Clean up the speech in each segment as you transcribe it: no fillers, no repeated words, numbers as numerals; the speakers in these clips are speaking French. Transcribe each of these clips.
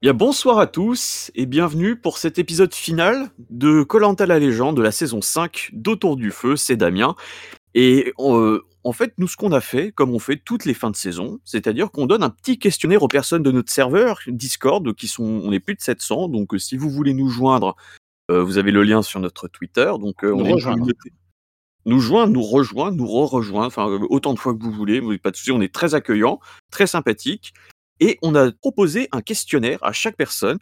Bien, bonsoir à tous et bienvenue pour cet épisode final de Koh-Lanta la légende de la saison 5 d'Autour du Feu, c'est Damien. Et en fait, nous, ce qu'on a fait, comme on fait toutes les fins de saison, c'est-à-dire qu'on donne un petit questionnaire aux personnes de notre serveur Discord, on est plus de 700, donc si vous voulez nous joindre, vous avez le lien sur notre Twitter, donc on est une communauté. Nous joindre, nous rejoindre, nous re-rejoindre, enfin autant de fois que vous voulez, pas de souci, on est très accueillant, très sympathique. Et on a proposé un questionnaire à chaque personne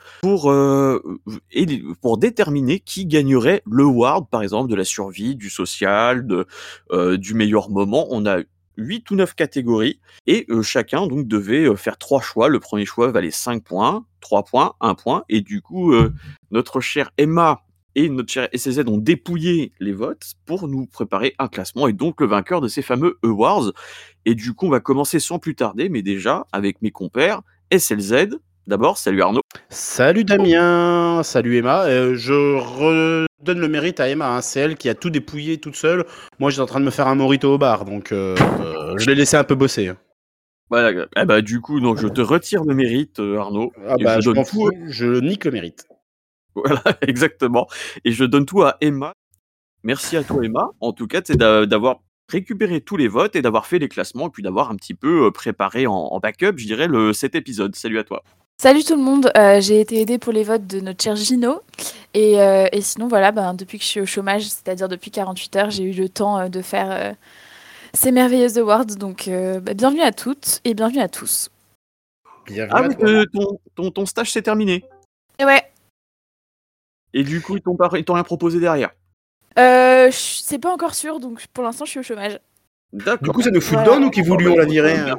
pour déterminer qui gagnerait le Ward, par exemple, de la survie, du social, du meilleur moment. On a 8 ou 9 catégories et chacun donc devait faire 3 choix. Le premier choix valait 5 points, 3 points, 1 point. Et du coup, notre chère Emma et notre cher SZ ont dépouillé les votes pour nous préparer un classement et donc le vainqueur de ces fameux Awards. Et du coup, on va commencer sans plus tarder, mais déjà avec mes compères SLZ. D'abord, salut Arnaud. Salut Damien, salut Emma. Je redonne le mérite à Emma, hein. C'est elle qui a tout dépouillé toute seule. Moi, j'étais en train de me faire un mojito au bar, donc je l'ai laissé un peu bosser, hein. Voilà, du coup, donc, je te retire le mérite, Arnaud. Ah Et bah, je donne m'en tout. fous, je nique le mérite. Voilà, exactement. Et je donne tout à Emma. Merci à toi, Emma. En tout cas, c'est d'avoir récupéré tous les votes et d'avoir fait les classements et puis d'avoir un petit peu préparé en backup, je dirais, cet épisode. Salut à toi. Salut tout le monde, j'ai été aidée pour les votes de notre cher Gino. Et sinon, voilà, depuis que je suis au chômage, c'est-à-dire depuis 48 heures, j'ai eu le temps de faire ces merveilleuses awards. Donc, bienvenue à toutes et bienvenue à tous. Bienvenue à mais toi. ton stage s'est terminé. Et ouais, Et du coup, ils t'ont rien proposé derrière. c'est pas encore sûr, donc pour l'instant, je suis au chômage. D'accord. Du coup, ça nous fout dedans, nous qui voulions la virer, hein.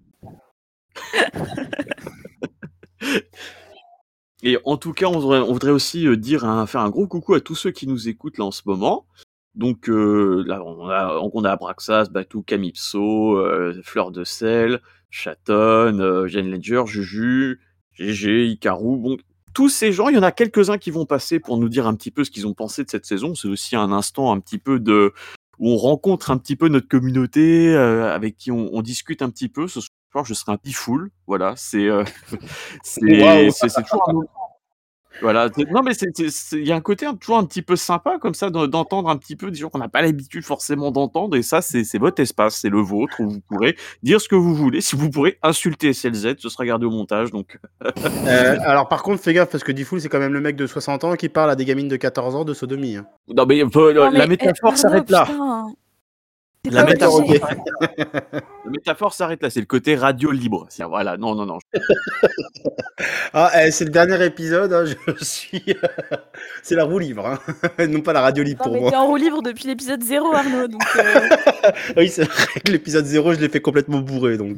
Et en tout cas, on voudrait aussi faire un gros coucou à tous ceux qui nous écoutent là en ce moment. Donc là, on a Abraxas, Batou, Camipso, Fleur de Sel, Chaton, Jane Ledger, Juju, GG, Icarou. Bon, tous ces gens, il y en a quelques-uns qui vont passer pour nous dire un petit peu ce qu'ils ont pensé de cette saison. C'est aussi un instant un petit peu où on rencontre un petit peu notre communauté, avec qui on discute un petit peu. Ce soir, je serai un pifoul. Voilà, Waouh. c'est toujours un moment. Voilà, non mais il y a un côté toujours un petit peu sympa comme ça d'entendre un petit peu des gens qu'on n'a pas l'habitude forcément d'entendre et ça c'est votre espace, c'est le vôtre où vous pourrez dire ce que vous voulez. Si vous pourrez insulter SLZ, ce sera gardé au montage donc. Alors par contre, fais gaffe, parce que Diffoul, c'est quand même le mec de 60 ans qui parle à des gamines de 14 ans de sodomie, hein. Non mais la métaphore s'arrête là. La métaphore s'arrête là, c'est le côté radio libre. Voilà, non. C'est le dernier épisode, hein, je suis... c'est la roue libre, hein. Non pas la radio libre pour moi. T'es en roue libre depuis l'épisode 0, Arnaud, donc... Oui, c'est vrai que l'épisode 0, je l'ai fait complètement bourré, donc...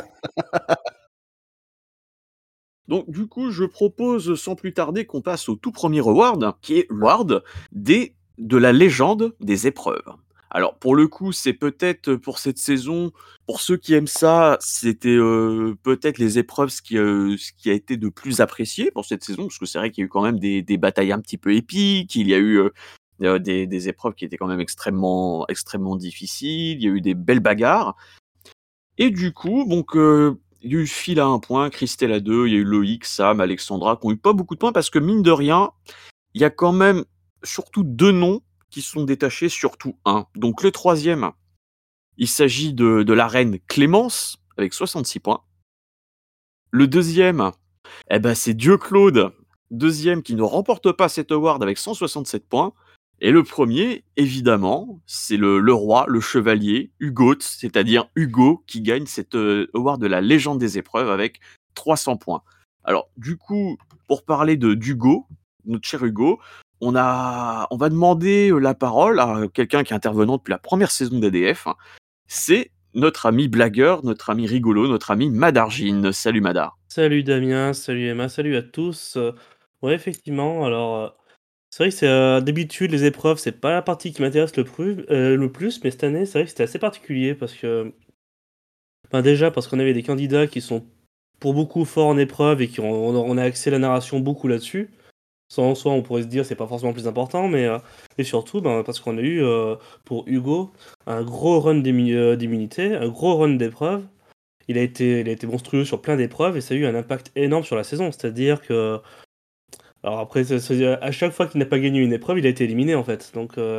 Donc du coup, je propose sans plus tarder qu'on passe au tout premier award, qui est l'award de la légende des épreuves. Alors pour le coup, c'est peut-être pour cette saison, pour ceux qui aiment ça, c'était peut-être les épreuves ce qui a été de plus apprécié pour cette saison, parce que c'est vrai qu'il y a eu quand même des batailles un petit peu épiques, il y a eu des épreuves qui étaient quand même extrêmement difficiles, il y a eu des belles bagarres. Et du coup, donc, il y a eu Phil à 1 point, Christelle à 2, il y a eu Loïc, Sam, Alexandra, qui ont eu pas beaucoup de points parce que mine de rien, il y a quand même surtout 2 noms qui sont détachés, surtout un. Donc le troisième, il s'agit de la reine Clémence, avec 66 points. Le deuxième, c'est Dieu Claude, deuxième qui ne remporte pas cet award avec 167 points. Et le premier, évidemment, c'est le roi, le chevalier, Hugo, c'est-à-dire Hugo, qui gagne cet award de la légende des épreuves avec 300 points. Alors, du coup, pour parler d'Hugo, notre cher Hugo, on va demander la parole à quelqu'un qui est intervenant depuis la première saison d'ADF. C'est notre ami blagueur, notre ami rigolo, notre ami Madargine. Salut Madar. Salut Damien, salut Emma, salut à tous. Ouais, effectivement, alors, c'est vrai que c'est, d'habitude, les épreuves, c'est pas la partie qui m'intéresse le plus, mais cette année, c'est vrai que c'était assez particulier parce que, déjà, parce qu'on avait des candidats qui sont pour beaucoup forts en épreuve et on a axé la narration beaucoup là-dessus. Ça, en soi, on pourrait se dire, c'est pas forcément plus important, mais et surtout, parce qu'on a eu, pour Hugo, un gros run d'immunité, un gros run d'épreuves. il a été monstrueux sur plein d'épreuves et ça a eu un impact énorme sur la saison. C'est-à-dire que, alors après, à chaque fois qu'il n'a pas gagné une épreuve, il a été éliminé en fait.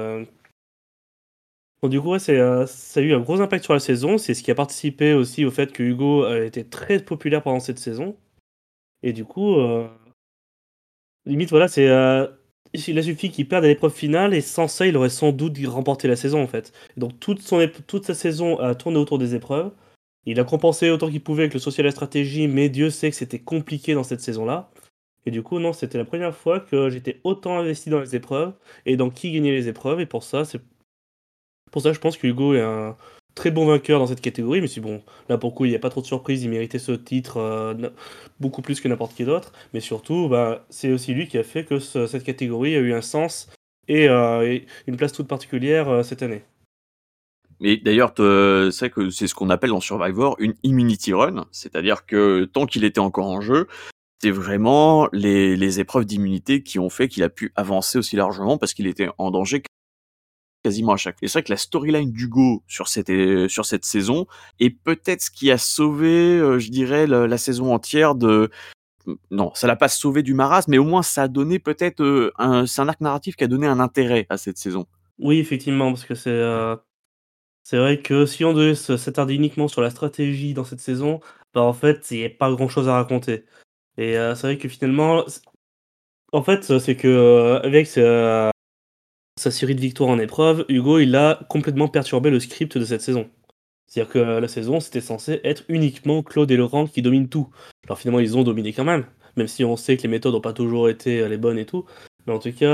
Donc du coup, ouais, ça a eu un gros impact sur la saison. C'est ce qui a participé aussi au fait que Hugo a été très populaire pendant cette saison. Et du coup, limite, voilà, il a suffi qu'il perde à l'épreuve finale et sans ça, il aurait sans doute remporté la saison en fait. Et donc toute sa saison a tourné autour des épreuves. Il a compensé autant qu'il pouvait avec le social et la stratégie, mais Dieu sait que c'était compliqué dans cette saison-là. Et du coup, non, c'était la première fois que j'étais autant investi dans les épreuves et dans qui gagnait les épreuves. Et pour ça, je pense que Hugo est un très bon vainqueur dans cette catégorie. Mais si bon, là pour le coup, il n'y a pas trop de surprise, il méritait ce titre beaucoup plus que n'importe qui d'autre. Mais surtout, bah, c'est aussi lui qui a fait que cette catégorie a eu un sens et une place toute particulière cette année. Mais d'ailleurs, c'est vrai que c'est ce qu'on appelle dans Survivor une immunity run, c'est-à-dire que tant qu'il était encore en jeu, c'est vraiment les épreuves d'immunité qui ont fait qu'il a pu avancer aussi largement parce qu'il était en danger quasiment à chaque. Et c'est vrai que la storyline d'Hugo sur cette saison est peut-être ce qui a sauvé, je dirais, la saison entière de. Non, ça l'a pas sauvé du marasme, mais au moins ça a donné peut-être c'est un arc narratif qui a donné un intérêt à cette saison. Oui, effectivement, parce que c'est vrai que si on devait s'attarder uniquement sur la stratégie dans cette saison, bah en fait, il n'y a pas grand-chose à raconter. Et c'est vrai que finalement, en fait, c'est que avec sa série de victoires en épreuve, Hugo, il a complètement perturbé le script de cette saison. C'est-à-dire que la saison, c'était censé être uniquement Claude et Laurent qui dominent tout. Alors finalement, ils ont dominé quand même si on sait que les méthodes n'ont pas toujours été les bonnes et tout. Mais en tout cas,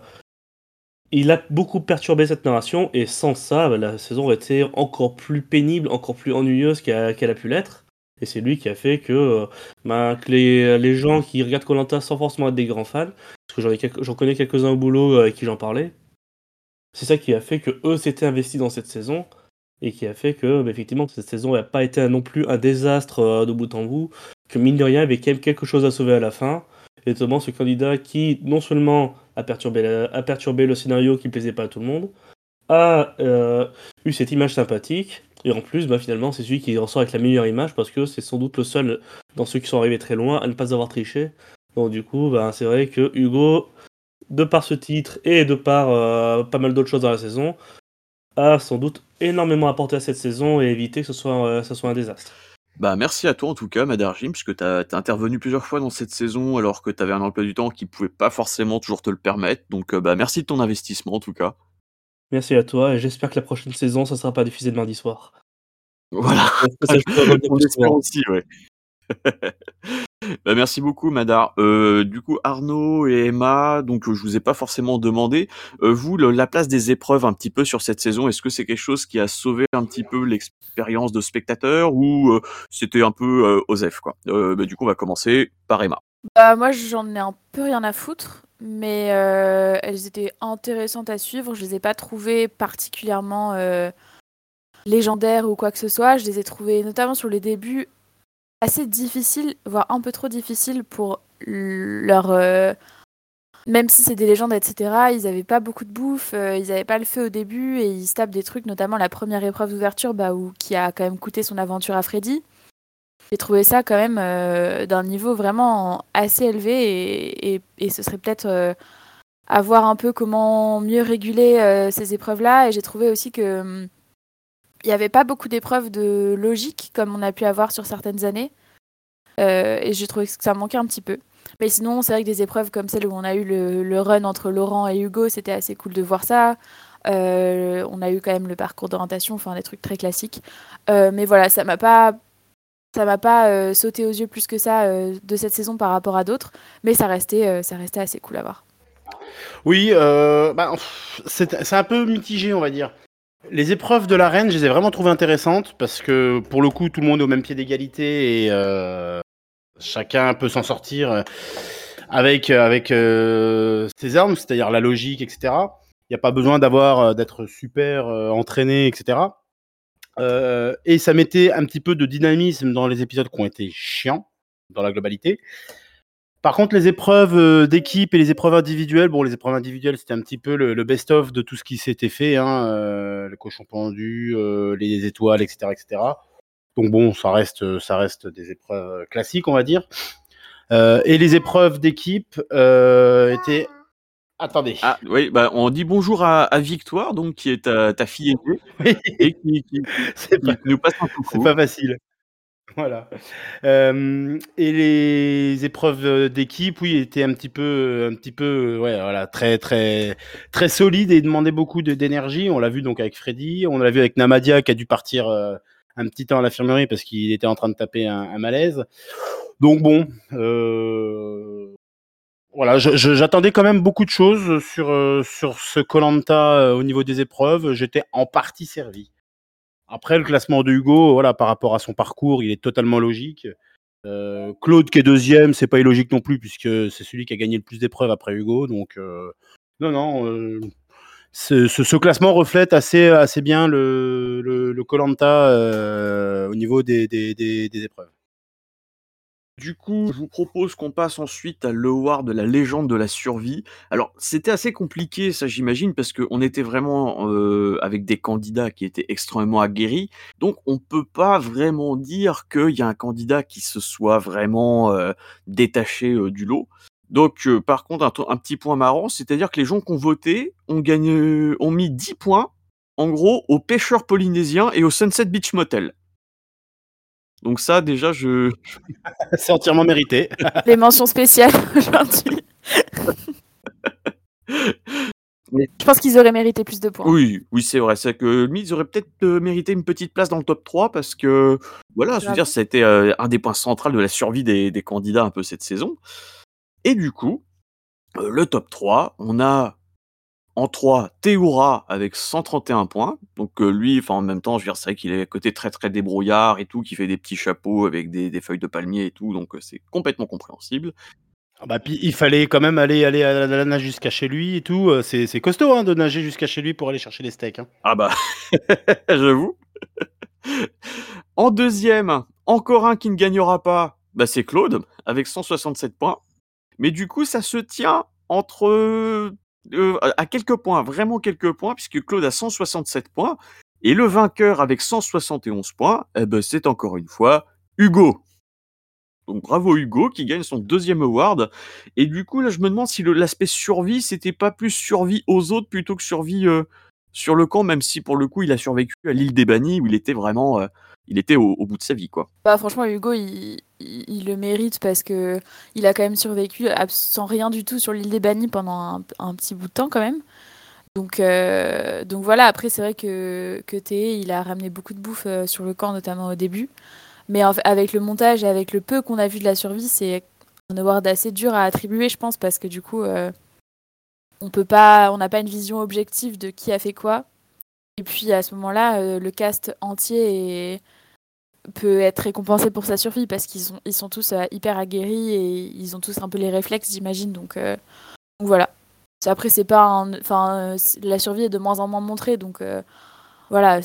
il a beaucoup perturbé cette narration, et sans ça, bah, la saison aurait été encore plus pénible, encore plus ennuyeuse qu'elle a pu l'être. Et c'est lui qui a fait que les gens qui regardent Koh-Lanta sans forcément être des grands fans, parce que j'en connais quelques-uns au boulot avec qui j'en parlais, c'est ça qui a fait que eux s'étaient investis dans cette saison, et qui a fait que, bah, effectivement, cette saison n'a pas été non plus un désastre de bout en bout, que mine de rien, il y avait quand même quelque chose à sauver à la fin, et notamment ce candidat qui, non seulement a perturbé le scénario qui plaisait pas à tout le monde, a eu cette image sympathique, et en plus, bah, finalement, c'est celui qui ressort avec la meilleure image, parce que c'est sans doute le seul dans ceux qui sont arrivés très loin à ne pas avoir triché. Donc du coup, bah, c'est vrai que Hugo, de par ce titre et de par pas mal d'autres choses dans la saison, a sans doute énormément apporté à cette saison et évité que ce soit un désastre. Bah, merci à toi en tout cas, Madarjim, puisque t'as intervenu plusieurs fois dans cette saison alors que t'avais un emploi du temps qui pouvait pas forcément toujours te le permettre. Donc, bah, merci de ton investissement en tout cas. Merci à toi et j'espère que la prochaine saison, ça sera pas diffusé le mardi soir. Voilà, Ça, je peux revenir on plus espère souvent. aussi, ouais. Bah, merci beaucoup, Madar. Du coup, Arnaud et Emma, donc je vous ai pas forcément demandé, vous, la place des épreuves un petit peu sur cette saison, est-ce que c'est quelque chose qui a sauvé un petit peu l'expérience de spectateur ou c'était un peu osef, quoi. Bah, du coup, on va commencer par Emma. Bah, moi, j'en ai un peu rien à foutre, mais elles étaient intéressantes à suivre. Je les ai pas trouvées particulièrement légendaires ou quoi que ce soit. Je les ai trouvées, notamment sur les débuts, assez difficiles, voire un peu trop difficiles pour leur... Même si c'est des légendes, etc., ils avaient pas beaucoup de bouffe, ils avaient pas le feu au début, et ils se tapent des trucs, notamment la première épreuve d'ouverture, qui a quand même coûté son aventure à Freddy. J'ai trouvé ça quand même d'un niveau vraiment assez élevé, et ce serait peut-être à voir un peu comment mieux réguler ces épreuves-là. Et j'ai trouvé aussi que il n'y avait pas beaucoup d'épreuves de logique comme on a pu avoir sur certaines années. Et j'ai trouvé que ça manquait un petit peu. Mais sinon, c'est vrai que des épreuves comme celle où on a eu le run entre Laurent et Hugo, c'était assez cool de voir ça. On a eu quand même le parcours d'orientation, enfin des trucs très classiques. Mais voilà, ça m'a pas sauté aux yeux plus que ça de cette saison par rapport à d'autres. Mais ça restait assez cool à voir. Oui, c'est un peu mitigé, on va dire. Les épreuves de l'arène, je les ai vraiment trouvées intéressantes parce que pour le coup, tout le monde est au même pied d'égalité et chacun peut s'en sortir avec ses armes, c'est-à-dire la logique, etc. Il n'y a pas besoin d'être super entraîné, etc. Et ça mettait un petit peu de dynamisme dans les épisodes qui ont été chiants dans la globalité. Par contre, les épreuves d'équipe et les épreuves individuelles, les épreuves individuelles, c'était un petit peu le best-of de tout ce qui s'était fait, le cochon pendu, les étoiles, etc., etc. Donc bon, ça reste des épreuves classiques, on va dire. Et les épreuves d'équipe étaient... Attendez. Ah oui, bah, on dit bonjour à Victoire, donc qui est ta fille aînée et c'est qui pas, nous passe un c'est coucou. pas facile. Voilà. Et les épreuves d'équipe, oui, étaient un petit peu, ouais, voilà, très, très, très solides et demandaient beaucoup d'énergie. On l'a vu donc avec Freddy, on l'a vu avec Namadia qui a dû partir un petit temps à l'infirmerie parce qu'il était en train de taper un malaise. Donc bon, voilà, j'attendais quand même beaucoup de choses sur ce Koh-Lanta au niveau des épreuves. J'étais en partie servi. Après, le classement de Hugo, voilà, par rapport à son parcours, il est totalement logique. Claude qui est deuxième, c'est pas illogique non plus, puisque c'est celui qui a gagné le plus d'épreuves après Hugo. Donc, non, ce classement reflète assez bien le Koh-Lanta au niveau des épreuves. Du coup, je vous propose qu'on passe ensuite à l'award de la légende de la survie. Alors, c'était assez compliqué, ça j'imagine, parce qu'on était vraiment avec des candidats qui étaient extrêmement aguerris. Donc, on peut pas vraiment dire qu'il y a un candidat qui se soit vraiment détaché du lot. Donc, par contre, un petit point marrant, c'est-à-dire que les gens qui ont voté ont mis 10 points, en gros, aux pêcheurs polynésiens et au Sunset Beach Motel. Donc ça, déjà, C'est entièrement mérité. Les mentions spéciales aujourd'hui. Mais- Je pense qu'ils auraient mérité plus de points. Oui, c'est vrai. C'est que limite, ils auraient peut-être mérité une petite place dans le top 3 parce que, voilà, je veux Grave. dire, ça a été un des points centraux de la survie des candidats un peu cette saison. Et du coup, le top 3, on a en 3 Théoura avec 131 points. Donc lui, enfin en même temps, je veux dire, c'est vrai qu'il est à côté très très débrouillard et tout, qui fait des petits chapeaux avec des feuilles de palmier et tout, donc c'est complètement compréhensible. Ah bah, puis il fallait quand même aller à la nage jusqu'à chez lui et tout. C'est costaud hein, de nager jusqu'à chez lui pour aller chercher les steaks. Hein. Ah bah, j'avoue. En deuxième, encore un qui ne gagnera pas, bah c'est Claude, avec 167 points. Mais du coup, ça se tient entre à quelques points, vraiment quelques points, puisque Claude a 167 points. Et le vainqueur avec 171 points, eh ben, c'est encore une fois Hugo. Donc bravo Hugo qui gagne son deuxième award. Et du coup, là, je me demande si l'aspect survie, c'était pas plus survie aux autres plutôt que survie sur le camp, même si pour le coup, il a survécu à l'île des Bannis où il était vraiment, il était au bout de sa vie, quoi. Bah, franchement, Hugo, il le mérite parce que il a quand même survécu sans rien du tout sur l'île des Bannis pendant un petit bout de temps quand même. Donc voilà, après c'est vrai que Théé, il a ramené beaucoup de bouffe sur le camp, notamment au début. Mais avec le montage et avec le peu qu'on a vu de la survie, c'est un award assez dur à attribuer, je pense, parce que du coup, on n'a pas une vision objective de qui a fait quoi. Et puis à ce moment-là, le cast entier peut être récompensé pour sa survie parce ils sont tous hyper aguerris et ils ont tous un peu les réflexes, j'imagine. Donc voilà. Après, c'est pas la survie est de moins en moins montrée, donc voilà,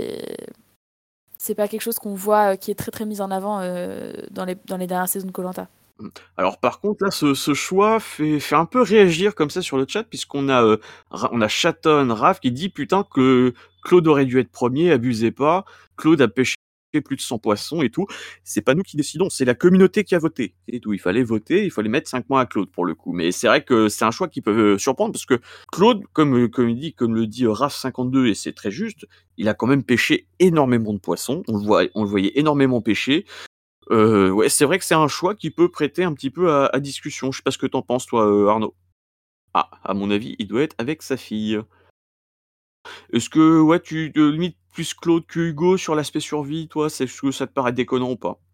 c'est pas quelque chose qu'on voit qui est très très mis en avant dans les dernières saisons de Koh-Lanta. Alors par contre là, ce choix fait un peu réagir comme ça sur le chat puisqu'on a on a Chaton Raph qui dit putain que Claude aurait dû être premier, abusez pas. Claude a pêché plus de 100 poissons et tout. C'est pas nous qui décidons, c'est la communauté qui a voté et tout. Il fallait voter, il fallait mettre 5 points à Claude pour le coup. Mais c'est vrai que c'est un choix qui peut surprendre parce que Claude, comme le dit Raph 52 et c'est très juste, il a quand même pêché énormément de poissons. On le voyait énormément pêcher. Ouais, c'est vrai que c'est un choix qui peut prêter un petit peu à discussion. Je sais pas ce que t'en penses, toi, Arnaud? Ah, à mon avis, il doit être avec sa fille. Est-ce que, ouais, tu limite plus Claude que Hugo sur l'aspect survie, toi, est-ce que ça te paraît déconnant ou pas?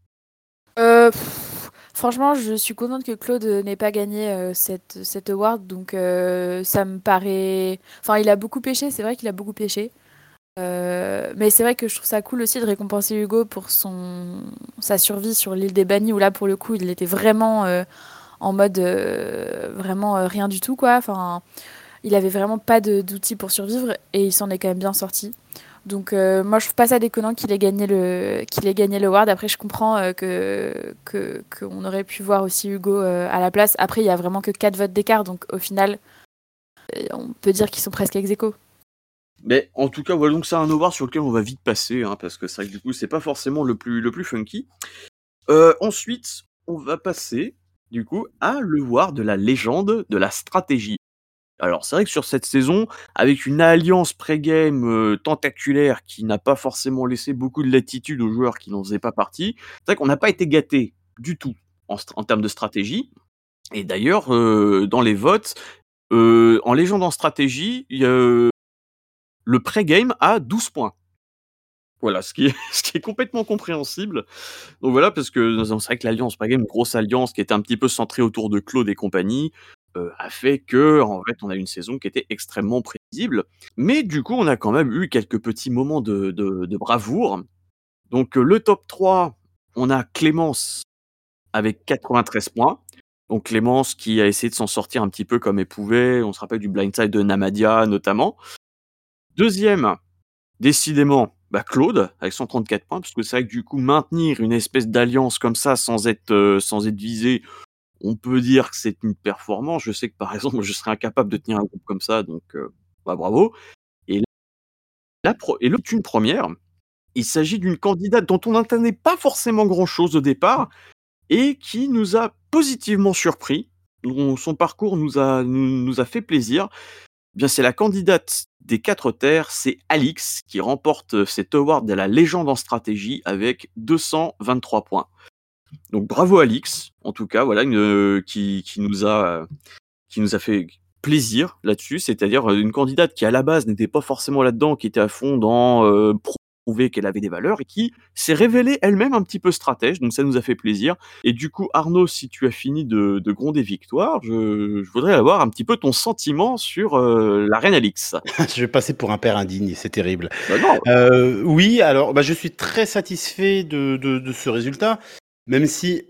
Franchement, je suis contente que Claude n'ait pas gagné cette award, donc ça me paraît... Enfin, il a beaucoup pêché, c'est vrai qu'il a beaucoup pêché. Mais c'est vrai que je trouve ça cool aussi de récompenser Hugo pour sa survie sur l'île des Bannis, où là, pour le coup, il était vraiment en mode vraiment rien du tout, quoi. Enfin, il avait vraiment pas d'outils pour survivre et il s'en est quand même bien sorti. Donc moi je trouve pas ça déconnant qu'il ait gagné le award. Après je comprends qu'on aurait pu voir aussi Hugo à la place. Après il y a vraiment que 4 votes d'écart, donc au final on peut dire qu'ils sont presque ex aequo. Mais en tout cas, voilà, donc c'est un award sur lequel on va vite passer, hein, parce que c'est vrai que du coup, c'est pas forcément le plus funky. Ensuite, on va passer, du coup, à l'award de la légende de la stratégie. Alors, c'est vrai que sur cette saison, avec une alliance pré-game tentaculaire qui n'a pas forcément laissé beaucoup de latitude aux joueurs qui n'en faisaient pas partie, c'est vrai qu'on n'a pas été gâtés du tout en termes de stratégie. Et d'ailleurs, dans les votes, en légende en stratégie, le pré-game a 12 points. Voilà, ce qui est ce qui est complètement compréhensible. Donc voilà, parce que c'est vrai que l'alliance pré-game, une grosse alliance qui était un petit peu centrée autour de Claude et compagnie, a fait qu'en fait, on a une saison qui était extrêmement prévisible. Mais du coup, on a quand même eu quelques petits moments de bravoure. Donc, le top 3, on a Clémence avec 93 points. Donc Clémence qui a essayé de s'en sortir un petit peu comme elle pouvait. On se rappelle du blindside de Namadia notamment. Deuxième, décidément, Claude avec 134 points, parce que c'est vrai que du coup maintenir une espèce d'alliance comme ça sans être visé, on peut dire que c'est une performance. Je sais que par exemple, je serais incapable de tenir un groupe comme ça, donc bravo. Et et l'autre une première, il s'agit d'une candidate dont on n'attendait pas forcément grand-chose au départ et qui nous a positivement surpris, dont son parcours nous a fait plaisir. Eh bien, c'est la candidate des 4 terres, c'est Alix qui remporte cet award de la légende en stratégie avec 223 points. Donc bravo Alix, en tout cas, voilà, qui nous a fait plaisir là-dessus, c'est-à-dire une candidate qui à la base n'était pas forcément là-dedans, qui était à fond dans prouver qu'elle avait des valeurs et qui s'est révélée elle-même un petit peu stratège, donc ça nous a fait plaisir. Et du coup, Arnaud, si tu as fini de gronder victoire, je voudrais avoir un petit peu ton sentiment sur la reine Alix. Je vais passer pour un père indigne, c'est terrible. Bah non, Oui, alors je suis très satisfait de ce résultat, même si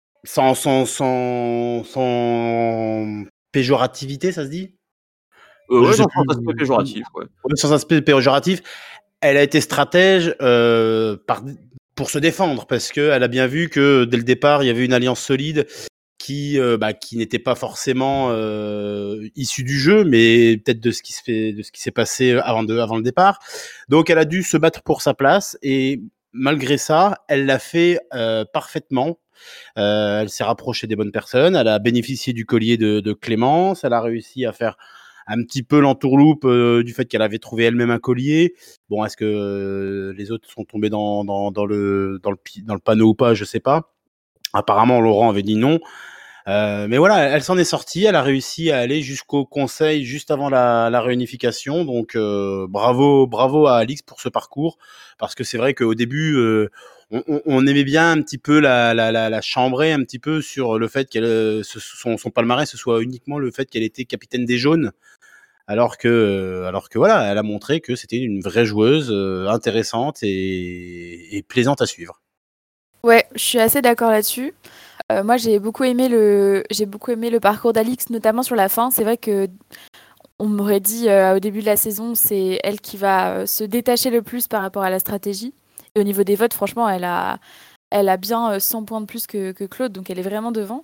sans péjorativité, ça se dit? Je ouais, sais dans plus. un aspect péjoratif, ouais. Ouais, sans aspect péjoratif, elle a été stratège pour se défendre, parce qu'elle a bien vu que dès le départ, il y avait une alliance solide qui n'était pas forcément issue du jeu, mais peut-être de ce qui s'est passé avant le départ. Donc elle a dû se battre pour sa place, et malgré ça, elle l'a fait parfaitement. Elle s'est rapprochée des bonnes personnes, elle a bénéficié du collier de Clémence, elle a réussi à faire un petit peu l'entourloupe du fait qu'elle avait trouvé elle-même un collier. Bon, est-ce que les autres sont tombés dans le panneau ou pas, je sais pas. Apparemment, Laurent avait dit non. Mais voilà, elle s'en est sortie, elle a réussi à aller jusqu'au conseil juste avant la réunification. Donc bravo à Alix pour ce parcours, parce que c'est vrai qu'au début, on aimait bien un petit peu la chambrer un petit peu sur le fait qu'elle son palmarès ce soit uniquement le fait qu'elle était capitaine des jaunes, alors que voilà, elle a montré que c'était une vraie joueuse intéressante et plaisante à suivre. Ouais, je suis assez d'accord là-dessus. Moi, j'ai beaucoup aimé le parcours d'Alix, notamment sur la fin. C'est vrai que on m'aurait dit au début de la saison, c'est elle qui va se détacher le plus par rapport à la stratégie. Et au niveau des votes, franchement, elle a bien 100 points de plus que Claude, donc elle est vraiment devant.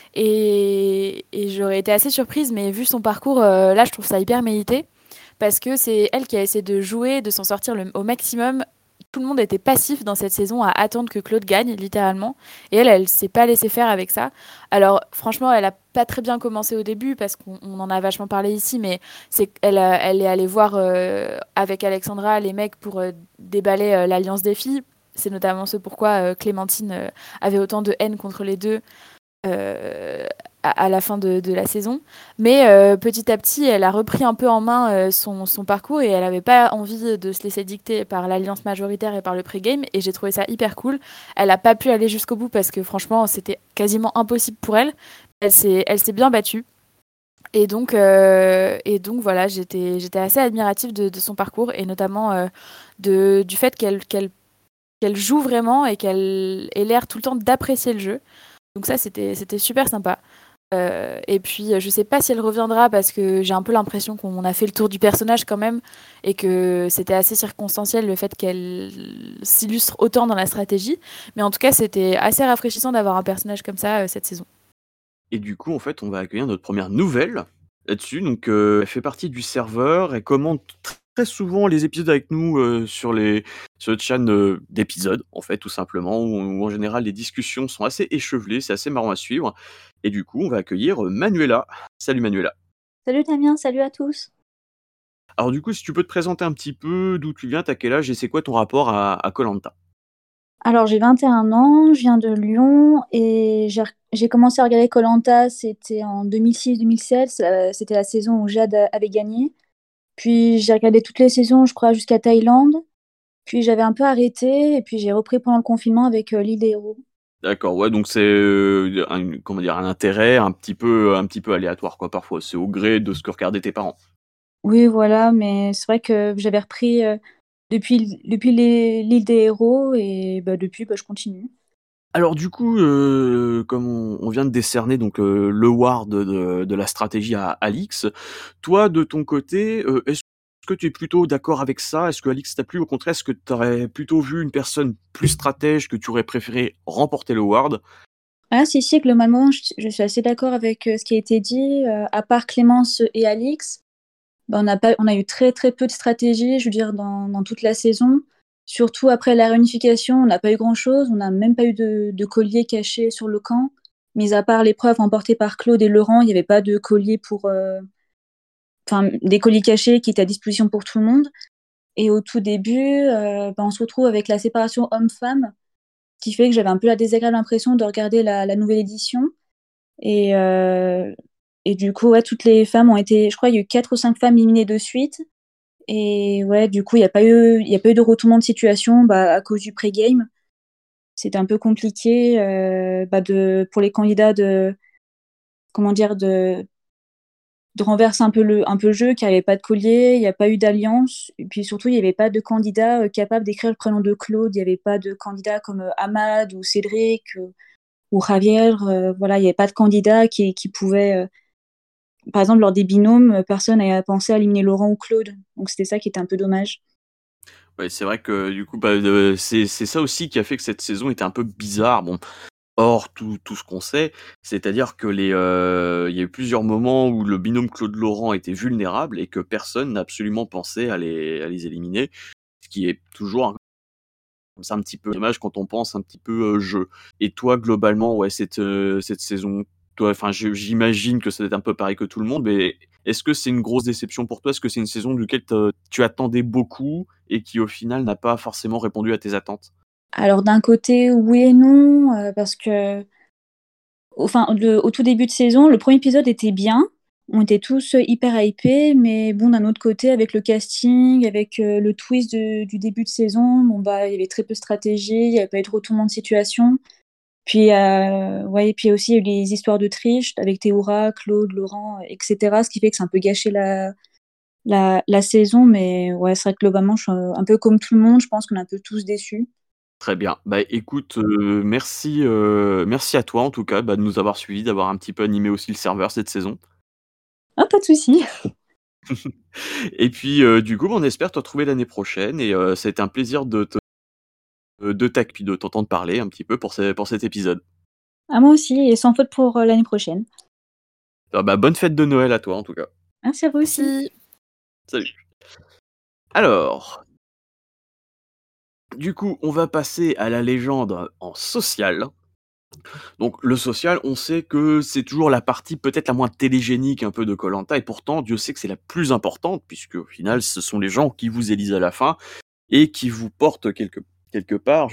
Et j'aurais été assez surprise, mais vu son parcours, là, je trouve ça hyper mérité. Parce que c'est elle qui a essayé de jouer, de s'en sortir au maximum. Tout le monde était passif dans cette saison à attendre que Claude gagne, littéralement. Et elle s'est pas laissée faire avec ça. Alors, franchement, elle a pas très bien commencé au début, parce qu'on en a vachement parlé ici, mais elle est allée voir avec Alexandra les mecs pour déballer l'Alliance des filles. C'est notamment ce pourquoi Clémentine avait autant de haine contre les deux à la fin de la saison. Mais petit à petit, elle a repris un peu en main son parcours, et elle n'avait pas envie de se laisser dicter par l'alliance majoritaire et par le pré-game. Et j'ai trouvé ça hyper cool. Elle n'a pas pu aller jusqu'au bout parce que franchement, c'était quasiment impossible pour elle. Elle s'est bien battue. Et donc voilà, j'étais assez admirative de son parcours, et notamment du fait qu'elle joue vraiment et qu'elle ait l'air tout le temps d'apprécier le jeu. Donc ça, c'était super sympa. Et puis, je sais pas si elle reviendra, parce que j'ai un peu l'impression qu'on a fait le tour du personnage quand même, et que c'était assez circonstanciel le fait qu'elle s'illustre autant dans la stratégie. Mais en tout cas, c'était assez rafraîchissant d'avoir un personnage comme ça cette saison. et du coup, en fait, on va accueillir notre première nouvelle là-dessus. Donc, elle fait partie du serveur, elle commente très souvent les épisodes avec nous sur le chan d'épisodes, en fait, tout simplement, où en général les discussions sont assez échevelées, c'est assez marrant à suivre. Et du coup, on va accueillir Manuela. Salut Manuela. Salut Damien, salut à tous. Alors du coup, si tu peux te présenter un petit peu d'où tu viens, t'as quel âge et c'est quoi ton rapport à koh. Alors j'ai 21 ans, je viens de Lyon et j'ai commencé à regarder koh, c'était en 2006-2007, c'était la saison où Jade avait gagné. Puis j'ai regardé toutes les saisons, je crois, jusqu'à Thaïlande. Puis j'avais un peu arrêté et puis j'ai repris pendant le confinement avec l'île des héros. D'accord, ouais, donc c'est comment dire, un intérêt un petit peu aléatoire, quoi, parfois. C'est au gré de ce que regardaient tes parents. Oui, voilà, mais c'est vrai que j'avais repris depuis l'île des héros et depuis, je continue. Alors du coup, comme on vient de décerner donc le Ward de la stratégie à Alix, toi de ton côté, est-ce que tu es plutôt d'accord avec ça? Est-ce que Alix t'a plu? Au contraire, est-ce que tu aurais plutôt vu une personne plus stratège que tu aurais préféré remporter le Ward? Ah si, globalement, je suis assez d'accord avec ce qui a été dit. À part Clémence et Alix, on a eu très très peu de stratégie, je veux dire, dans toute la saison. Surtout après la réunification, on n'a pas eu grand-chose. On n'a même pas eu de collier caché sur le camp. Mis à part l'épreuve remportée par Claude et Laurent, il n'y avait pas de collier enfin, des colliers cachés qui étaient à disposition pour tout le monde. Et au tout début, on se retrouve avec la séparation homme-femme, qui fait que j'avais un peu la désagréable impression de regarder la nouvelle édition. Et, euh, et du coup, ouais, toutes les femmes ont été, je crois, il y a eu 4 ou 5 femmes éliminées de suite. Et ouais, du coup, il y a pas eu de retournement de situation à cause du pré-game. C'était un peu compliqué pour les candidats comment dire, de renverser un peu le jeu, car il n'y avait pas de collier, il n'y a pas eu d'alliance, et puis surtout, il n'y avait pas de candidat capable d'écrire le prénom de Claude, il n'y avait pas de candidat comme Ahmad ou Cédric ou Javier, voilà, il n'y avait pas de candidat qui pouvait, par exemple, lors des binômes, personne n'a pensé à éliminer Laurent ou Claude, donc c'était ça qui était un peu dommage. Ouais, c'est vrai que du coup, c'est ça aussi qui a fait que cette saison était un peu bizarre. Bon, hors tout ce qu'on sait, c'est-à-dire que il y a eu plusieurs moments où le binôme Claude-Laurent était vulnérable et que personne n'a absolument pensé à les éliminer, ce qui est toujours comme ça un petit peu dommage quand on pense un petit peu jeu. Et toi, globalement, ouais, cette saison, toi, enfin, j'imagine que ça doit être un peu pareil que tout le monde, mais est-ce que c'est une grosse déception pour toi? Est-ce que c'est une saison duquel tu attendais beaucoup et qui au final n'a pas forcément répondu à tes attentes? Alors d'un côté, oui et non, parce que au tout début de saison, le premier épisode était bien. On était tous hyper hypés, mais bon, d'un autre côté, avec le casting, avec le twist du début de saison, il y avait très peu de stratégie, il n'y avait pas eu de retournement de situation. Puis, ouais, et puis aussi, il y a eu les histoires de triche avec Théoura, Claude, Laurent, etc. Ce qui fait que c'est un peu gâché la saison. Mais ouais, c'est vrai que globalement, je suis un peu comme tout le monde, je pense qu'on est un peu tous déçus. Très bien. Bah, écoute, merci à toi en tout cas, de nous avoir suivis, d'avoir un petit peu animé aussi le serveur cette saison. Ah, pas de souci. Et puis, du coup, on espère te retrouver l'année prochaine et ça a été un plaisir puis de t'entendre parler un petit peu pour cet épisode. À moi aussi, et sans faute pour l'année prochaine. Bonne fête de Noël à toi en tout cas. Merci à vous aussi. Si. Salut. Alors, du coup, on va passer à la légende en social. Donc le social, on sait que c'est toujours la partie peut-être la moins télégénique un peu de koh, et pourtant Dieu sait que c'est la plus importante, puisque au final, ce sont les gens qui vous élisent à la fin et qui vous portent quelque part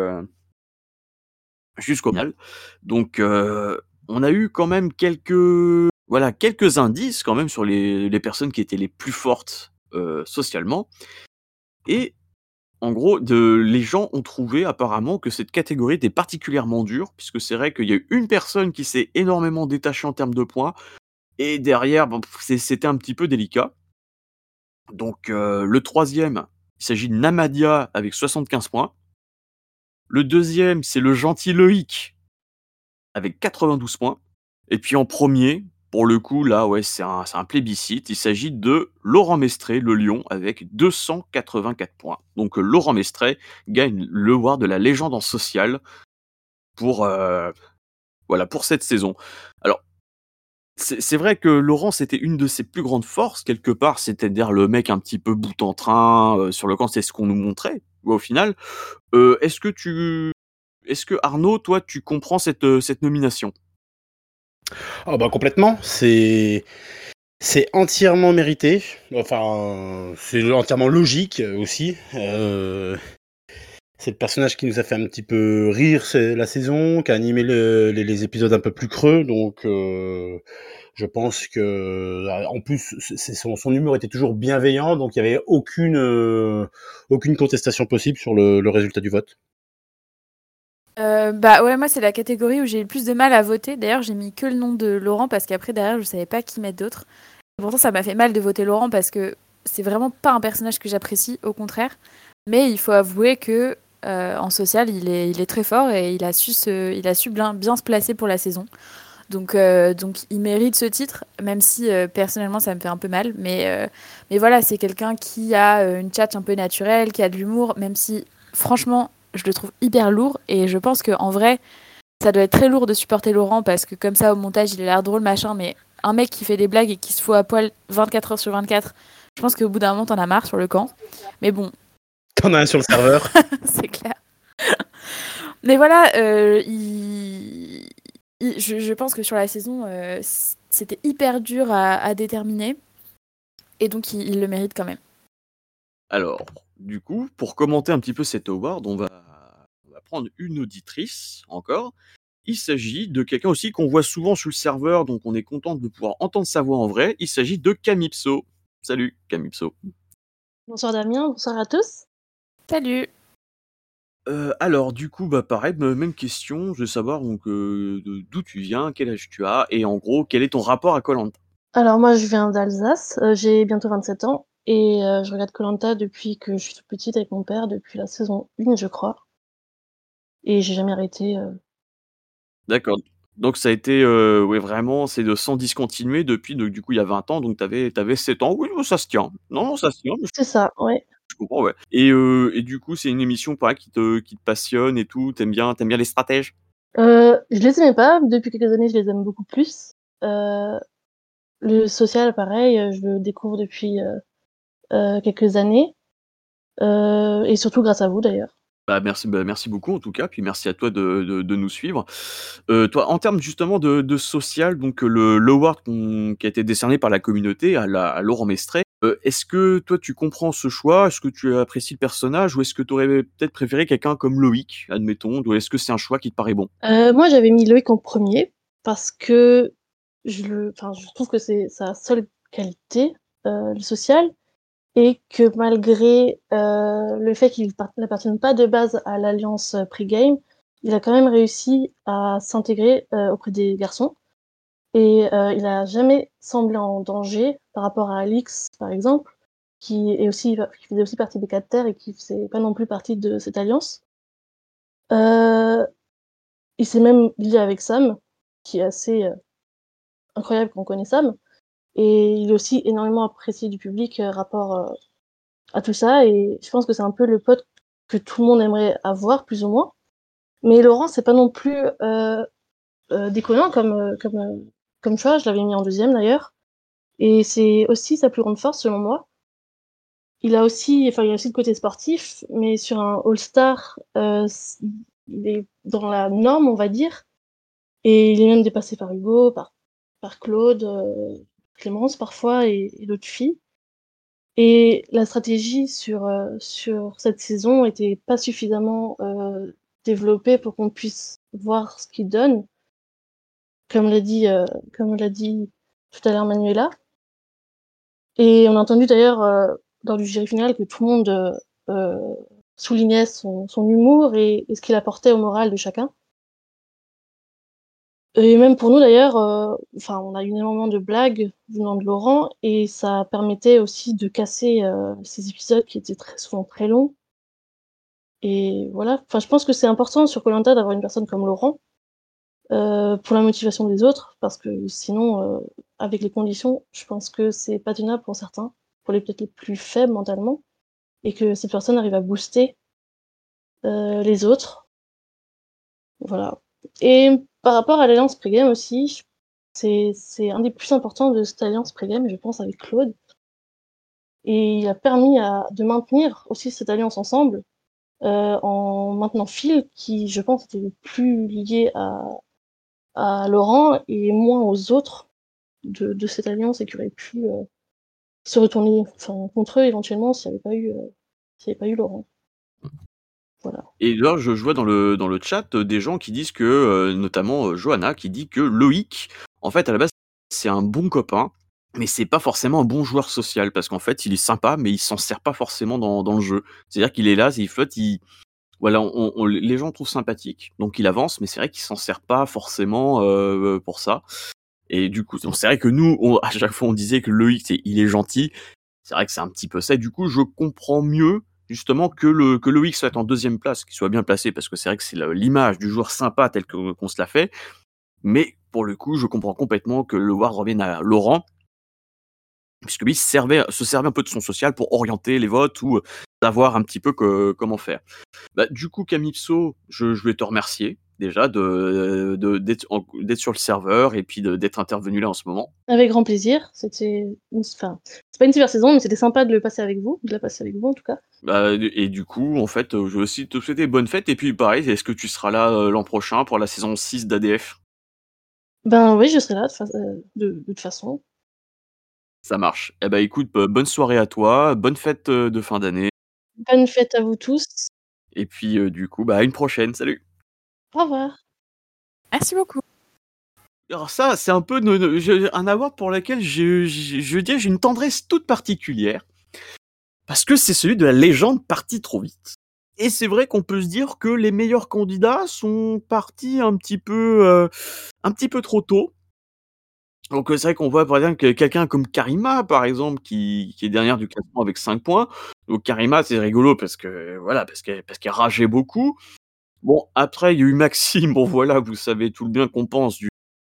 jusqu'au final. Donc on a eu quand même quelques indices quand même sur les personnes qui étaient les plus fortes socialement. Et en gros, les gens ont trouvé apparemment que cette catégorie était particulièrement dure, puisque c'est vrai qu'il y a eu une personne qui s'est énormément détachée en termes de points, et derrière, c'était un petit peu délicat. Donc le troisième, il s'agit de Namadia avec 75 points. Le deuxième, c'est le gentil Loïc avec 92 points. Et puis en premier, pour le coup, là, ouais, c'est un plébiscite. Il s'agit de Laurent Mestré, le lion, avec 284 points. Donc Laurent Mestré gagne le Ward de la légende en social pour cette saison. Alors, c'est vrai que Laurent, c'était une de ses plus grandes forces quelque part, c'est-à-dire le mec un petit peu boute-en-train, sur le camp, c'est ce qu'on nous montrait, au final. Est-ce que Arnaud, toi, tu comprends cette nomination? Ah bah complètement, c'est entièrement mérité. Enfin, c'est entièrement logique aussi. C'est le personnage qui nous a fait un petit peu rire la saison, qui a animé les épisodes un peu plus creux, donc je pense que en plus son humour était toujours bienveillant, donc il y avait aucune contestation possible sur le résultat du vote. Bah ouais, moi c'est la catégorie où j'ai le plus de mal à voter. D'ailleurs, j'ai mis que le nom de Laurent parce qu'après derrière, je savais pas qui mettre d'autre. Et pourtant, ça m'a fait mal de voter Laurent parce que c'est vraiment pas un personnage que j'apprécie, au contraire. Mais il faut avouer que en social, il est très fort et il a su bien se placer pour la saison. Donc il mérite ce titre, même si personnellement ça me fait un peu mal. Mais voilà, c'est quelqu'un qui a une tchatche un peu naturelle, qui a de l'humour, même si franchement je le trouve hyper lourd. Et je pense qu'en vrai, ça doit être très lourd de supporter Laurent parce que comme ça au montage il a l'air drôle machin, mais un mec qui fait des blagues et qui se fout à poil 24 heures sur 24, je pense qu'au bout d'un moment t'en as marre sur le camp. Mais bon, T'en as un sur le serveur. c'est clair. Mais voilà, je pense que sur la saison, c'était hyper dur à déterminer. Et donc, il le mérite quand même. Alors, du coup, pour commenter un petit peu cet award, on va prendre une auditrice encore. Il s'agit de quelqu'un aussi qu'on voit souvent sur le serveur, donc on est content de pouvoir entendre sa voix en vrai. Il s'agit de Camipso. Salut Camipso. Bonsoir Damien, bonsoir à tous. Salut! Alors du coup, bah pareil, même question, je veux savoir donc d'où tu viens, quel âge tu as, et en gros, quel est ton rapport à koh. Alors moi je viens d'Alsace, j'ai bientôt 27 ans et je regarde koh depuis que je suis toute petite avec mon père, depuis la saison 1 je crois. Et j'ai jamais arrêté. D'accord. Donc ça a été, ouais vraiment, c'est de sans discontinuer depuis donc du coup il y a 20 ans, donc t'avais 7 ans. Oui, ça se tient. Non, non, ça se tient, mais C'est ça, ouais. je comprends, ouais. Et du coup, c'est une émission pareil qui te passionne et tout, t'aimes bien les stratèges? Je les aimais pas, depuis quelques années je les aime beaucoup plus. Heu, le social pareil, je le découvre depuis, quelques années, et surtout grâce à vous d'ailleurs. Bah, merci beaucoup en tout cas, puis merci à toi de nous suivre. Toi, en termes justement de social, donc le l'award qui a été décerné par la communauté à Laurent Mestret, est-ce que toi tu comprends ce choix? Est-ce que tu apprécies le personnage? Ou est-ce que tu aurais peut-être préféré quelqu'un comme Loïc, admettons? Ou est-ce que c'est un choix qui te paraît bon? Moi j'avais mis Loïc en premier parce que je trouve que c'est sa seule qualité, le social. Et que malgré le fait qu'il n'appartienne pas de base à l'alliance Pre-Game, il a quand même réussi à s'intégrer auprès des garçons. Et il a jamais semblé en danger par rapport à Alix, par exemple, qui faisait aussi partie des 4 terres et qui faisait pas non plus partie de cette alliance. Euh, il s'est même lié avec Sam, qui est assez incroyable qu'on connaît Sam. Et il est aussi énormément apprécié du public rapport à tout ça, et je pense que c'est un peu le pote que tout le monde aimerait avoir, plus ou moins. Mais Laurent, c'est pas non plus déconnant comme choix, je l'avais mis en deuxième d'ailleurs. Et c'est aussi sa plus grande force selon moi. Il a aussi le côté sportif, mais sur un All-Star, il est dans la norme, on va dire. Et il est même dépassé par Hugo, par Claude, Clémence parfois, et d'autres filles. Et la stratégie sur cette saison était pas suffisamment développée pour qu'on puisse voir ce qu'il donne, comme l'a dit tout à l'heure Manuela. Et on a entendu d'ailleurs lors du jury final que tout le monde euh, soulignait son humour et ce qu'il apportait au moral de chacun. Et même pour nous d'ailleurs, on a eu énormément de blagues venant de Laurent et ça permettait aussi de casser ces épisodes qui étaient souvent très longs. Et voilà, je pense que c'est important sur koh d'avoir une personne comme Laurent, pour la motivation des autres, parce que sinon, avec les conditions, je pense que c'est pas tenable pour certains, pour peut-être les plus faibles mentalement, et que cette personne arrive à booster les autres. Voilà. Et par rapport à l'alliance Pre-Game aussi, C'est un des plus importants de cette alliance pré-game, je pense, avec Claude. Et il a permis de maintenir aussi cette alliance ensemble, en maintenant Phil, qui, je pense, était le plus lié à Laurent et moins aux autres de cette alliance et qui aurait pu se retourner contre eux éventuellement s'il n'y avait pas eu Laurent. Voilà. Et là, je vois dans le chat des gens qui disent que, notamment Johanna, qui dit que Loïc, en fait, à la base, c'est un bon copain, mais c'est pas forcément un bon joueur social, parce qu'en fait, il est sympa, mais il s'en sert pas forcément dans le jeu. C'est-à-dire qu'il est là, il flotte, voilà, les gens le trouvent sympathique, donc il avance, mais c'est vrai qu'il s'en sert pas forcément pour ça. Et du coup, c'est vrai que nous, à chaque fois, on disait que Loïc, il est gentil. C'est vrai que c'est un petit peu ça. Et du coup, je comprends mieux justement que Loïc soit en deuxième place, qu'il soit bien placé, parce que c'est vrai que c'est l'image du joueur sympa tel qu'on se l'a fait. Mais pour le coup, je comprends complètement que le Ward revienne à Laurent, puisque lui se servait un peu de son social pour orienter les votes ou savoir un petit peu comment faire. Bah, du coup, Camipso, je vais te remercier déjà d'être sur le serveur et puis d'être intervenu là en ce moment. Avec grand plaisir. C'est pas une super saison, mais c'était sympa de la passer avec vous en tout cas. Bah, et du coup, en fait, je veux aussi te souhaiter bonne fête. Et puis pareil, est-ce que tu seras là l'an prochain pour la saison 6 d'ADF? Ben oui, je serai là de toute façon. Ça marche. Eh ben écoute, bonne soirée à toi, bonne fête de fin d'année. Bonne fête à vous tous. Et puis du coup, bah à une prochaine. Salut. Au revoir. Merci beaucoup. Alors ça, c'est un peu un award pour lequel je veux dire j'ai une tendresse toute particulière. Parce que c'est celui de la légende partie trop vite. Et c'est vrai qu'on peut se dire que les meilleurs candidats sont partis un petit peu trop tôt. Donc c'est vrai qu'on voit par exemple quelqu'un comme Karima par exemple qui est dernière du classement avec 5 points. Donc Karima c'est rigolo parce qu'elle rageait beaucoup. Bon après il y a eu Maxime, bon voilà, vous savez tout le bien qu'on pense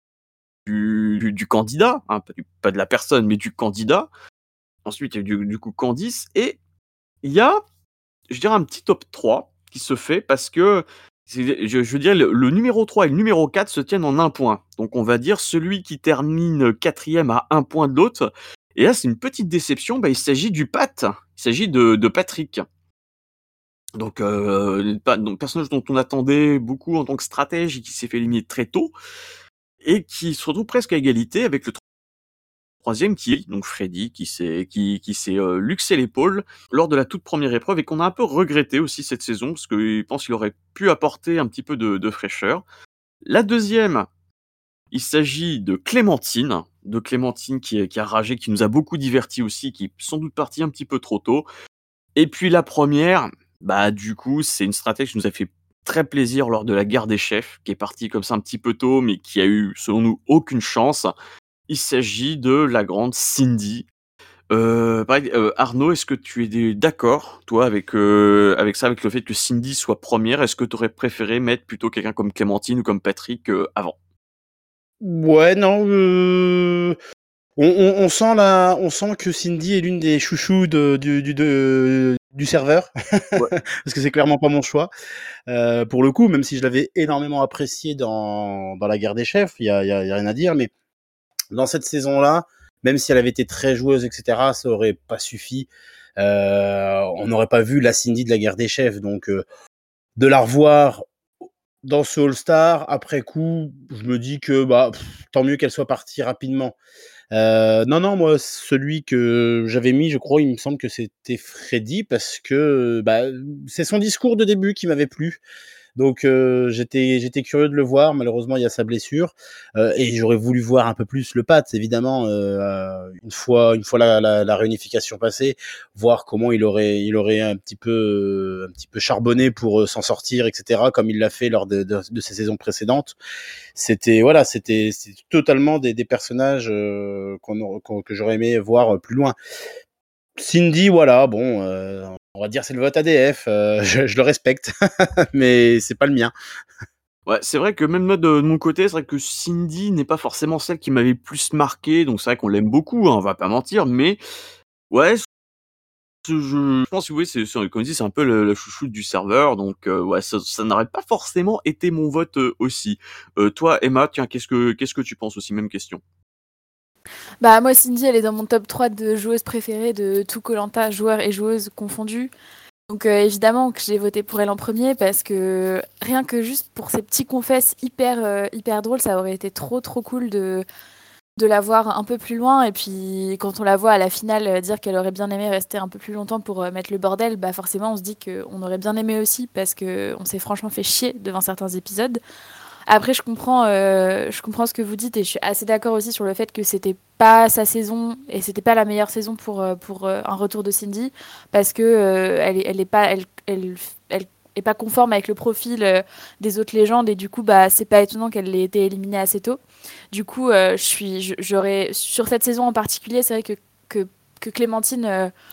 du candidat, hein, pas de la personne mais du candidat. Ensuite il y a du coup Candice et il y a, je dirais, un petit top 3 qui se fait parce que je veux dire le numéro 3 et le numéro 4 se tiennent en 1 point. Donc on va dire celui qui termine 4e à 1 point de l'autre. Et là c'est une petite déception, bah, il s'agit du Pat, il s'agit de Patrick. Donc personnage dont on attendait beaucoup en tant que stratège et qui s'est fait éliminer très tôt et qui se retrouve presque à égalité avec le troisième qui est donc Freddy qui s'est luxé l'épaule lors de la toute première épreuve et qu'on a un peu regretté aussi cette saison parce qu'il pense qu'il aurait pu apporter un petit peu de fraîcheur. La deuxième, il s'agit de Clémentine qui a ragé, qui nous a beaucoup divertis aussi, qui est sans doute partie un petit peu trop tôt. Et puis la première, bah du coup c'est une stratégie qui nous a fait très plaisir lors de la guerre des chefs, qui est partie comme ça un petit peu tôt mais qui a eu selon nous aucune chance. Il s'agit de la grande Cindy. Pareil, Arnaud, est-ce que tu es d'accord, toi, avec ça, avec le fait que Cindy soit première? Est-ce que tu aurais préféré mettre plutôt quelqu'un comme Clémentine ou comme Patrick avant? Ouais, non. On sent que Cindy est l'une des chouchous du serveur, Ouais. parce que c'est clairement pas mon choix. Pour le coup, même si je l'avais énormément apprécié dans la guerre des chefs, il y a rien à dire, mais dans cette saison-là, même si elle avait été très joueuse, etc., ça aurait pas suffi. On n'aurait pas vu la Cindy de la guerre des chefs, donc de la revoir dans ce All-Star, après coup, je me dis que tant mieux qu'elle soit partie rapidement. Non, moi, celui que j'avais mis, je crois, il me semble que c'était Freddy, parce que c'est son discours de début qui m'avait plu. Donc j'étais curieux de le voir. Malheureusement, il y a sa blessure et j'aurais voulu voir un peu plus le Pat, évidemment, une fois la réunification passée, voir comment il aurait un petit peu charbonné pour s'en sortir, etc. Comme il l'a fait lors de ses saisons précédentes. C'était totalement des personnages que j'aurais aimé voir plus loin. Cindy, voilà, bon, on va dire c'est le vote ADF, je le respecte, mais c'est pas le mien. Ouais, c'est vrai que même moi de mon côté, c'est vrai que Cindy n'est pas forcément celle qui m'avait plus marqué, donc c'est vrai qu'on l'aime beaucoup, hein, on va pas mentir, mais ouais, je pense que oui, comme dit, c'est un peu le chouchou du serveur, donc ouais, ça n'aurait pas forcément été mon vote aussi. Toi, Emma, tiens, qu'est-ce que tu penses aussi? Même question. Bah moi Cindy elle est dans mon top 3 de joueuses préférées de tout koh joueurs et joueuses confondus. Donc évidemment que j'ai voté pour elle en premier parce que rien que juste pour ces petits confesses hyper drôles, ça aurait été trop cool de la voir un peu plus loin. Et puis quand on la voit à la finale dire qu'elle aurait bien aimé rester un peu plus longtemps pour mettre le bordel, bah forcément on se dit qu'on aurait bien aimé aussi parce qu'on s'est franchement fait chier devant certains épisodes. Après, je comprends ce que vous dites et je suis assez d'accord aussi sur le fait que c'était pas sa saison et c'était pas la meilleure saison pour un retour de Cindy parce que elle est pas conforme avec le profil des autres légendes et du coup bah c'est pas étonnant qu'elle ait été éliminée assez tôt. Du coup, j'aurais sur cette saison en particulier, c'est vrai que Clémentine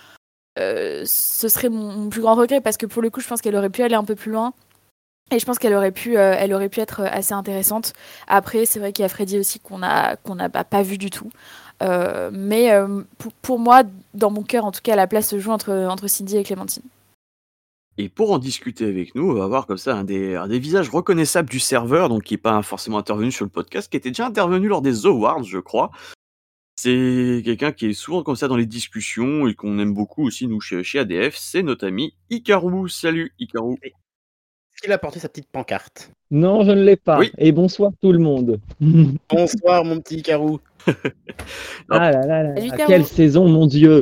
ce serait mon plus grand regret parce que pour le coup, je pense qu'elle aurait pu aller un peu plus loin. Et je pense qu'elle aurait pu être assez intéressante. Après, c'est vrai qu'il y a Freddy aussi qu'on n'a pas vu du tout. Mais pour moi, dans mon cœur, en tout cas, la place se joue entre Cindy et Clémentine. Et pour en discuter avec nous, on va voir comme ça un des visages reconnaissables du serveur, donc qui n'est pas forcément intervenu sur le podcast, qui était déjà intervenu lors des awards, je crois. C'est quelqu'un qui est souvent comme ça dans les discussions et qu'on aime beaucoup aussi, nous, chez ADF. C'est notre ami Hikaru. Salut, Hikaru. Est-ce qu'il a porté sa petite pancarte? Non, je ne l'ai pas. Oui. Et bonsoir tout le monde. Bonsoir, mon petit Hikaru. Ah là là là, Salut, là, Caro. quelle saison, mon Dieu.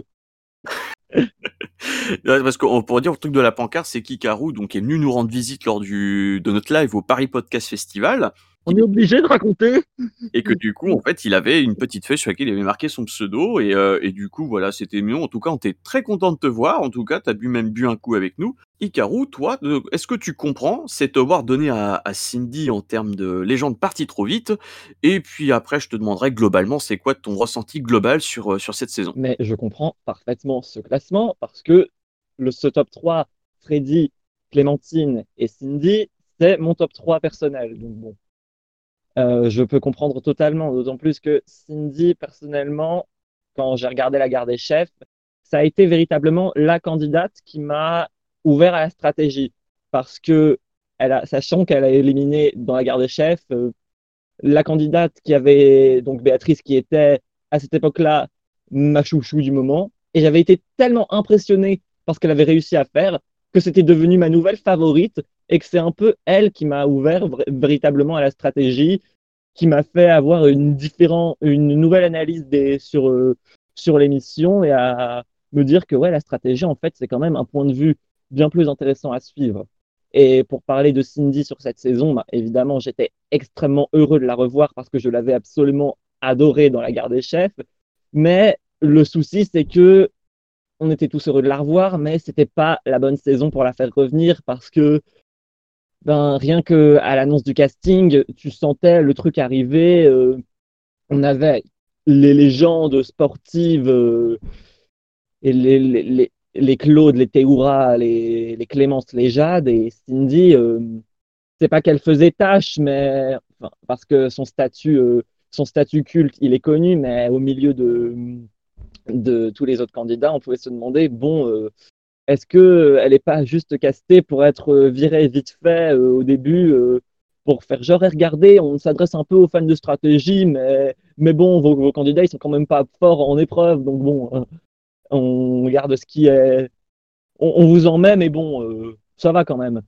Ouais, parce qu'on pourrait dire le truc de la pancarte, c'est qu'Hikaru donc est venu nous rendre visite lors de notre live au Paris Podcast Festival. On est obligé de raconter. Et que du coup, en fait, il avait une petite feuille sur laquelle il avait marqué son pseudo. Et du coup, voilà, c'était mignon. En tout cas, on était très content de te voir. En tout cas, t'as même bu un coup avec nous. Hikaru, toi, est-ce que tu comprends cet award donné à Cindy en termes de légende partie trop vite? Et puis après, je te demanderai globalement, c'est quoi ton ressenti global sur cette saison? Mais je comprends parfaitement ce classement parce que ce top 3, Freddy, Clémentine et Cindy, c'est mon top 3 personnel. Donc bon, je peux comprendre totalement, d'autant plus que Cindy, personnellement, quand j'ai regardé la garde des chefs, ça a été véritablement la candidate qui m'a ouvert à la stratégie. Parce que, sachant qu'elle a éliminé dans la garde des chefs la candidate qui avait, donc Béatrice, qui était à cette époque-là ma chouchou du moment, et j'avais été tellement impressionné par ce qu'elle avait réussi à faire que c'était devenu ma nouvelle favorite et que c'est un peu elle qui m'a ouvert véritablement à la stratégie, qui m'a fait avoir une nouvelle analyse sur l'émission et à me dire que ouais, la stratégie, en fait, c'est quand même un point de vue bien plus intéressant à suivre. Et pour parler de Cindy sur cette saison, bah, évidemment, j'étais extrêmement heureux de la revoir parce que je l'avais absolument adorée dans la garde des chefs. Mais le souci, c'est que on était tous heureux de la revoir, mais c'était pas la bonne saison pour la faire revenir parce que ben, rien que à l'annonce du casting, tu sentais le truc arriver. On avait les légendes sportives et les Claude, les Théoura, les Clémence, les Jade et Cindy. C'est pas qu'elle faisait tâche, mais enfin, parce que son statut culte, il est connu, mais au milieu de tous les autres candidats, on pouvait se demander bon. Est-ce qu'elle n'est pas juste castée pour être virée vite fait au début pour faire genre, regardez, on s'adresse un peu aux fans de stratégie, mais bon, vos candidats, ils sont quand même pas forts en épreuve, donc bon, on garde ce qui est. On vous en met, mais bon, ça va quand même.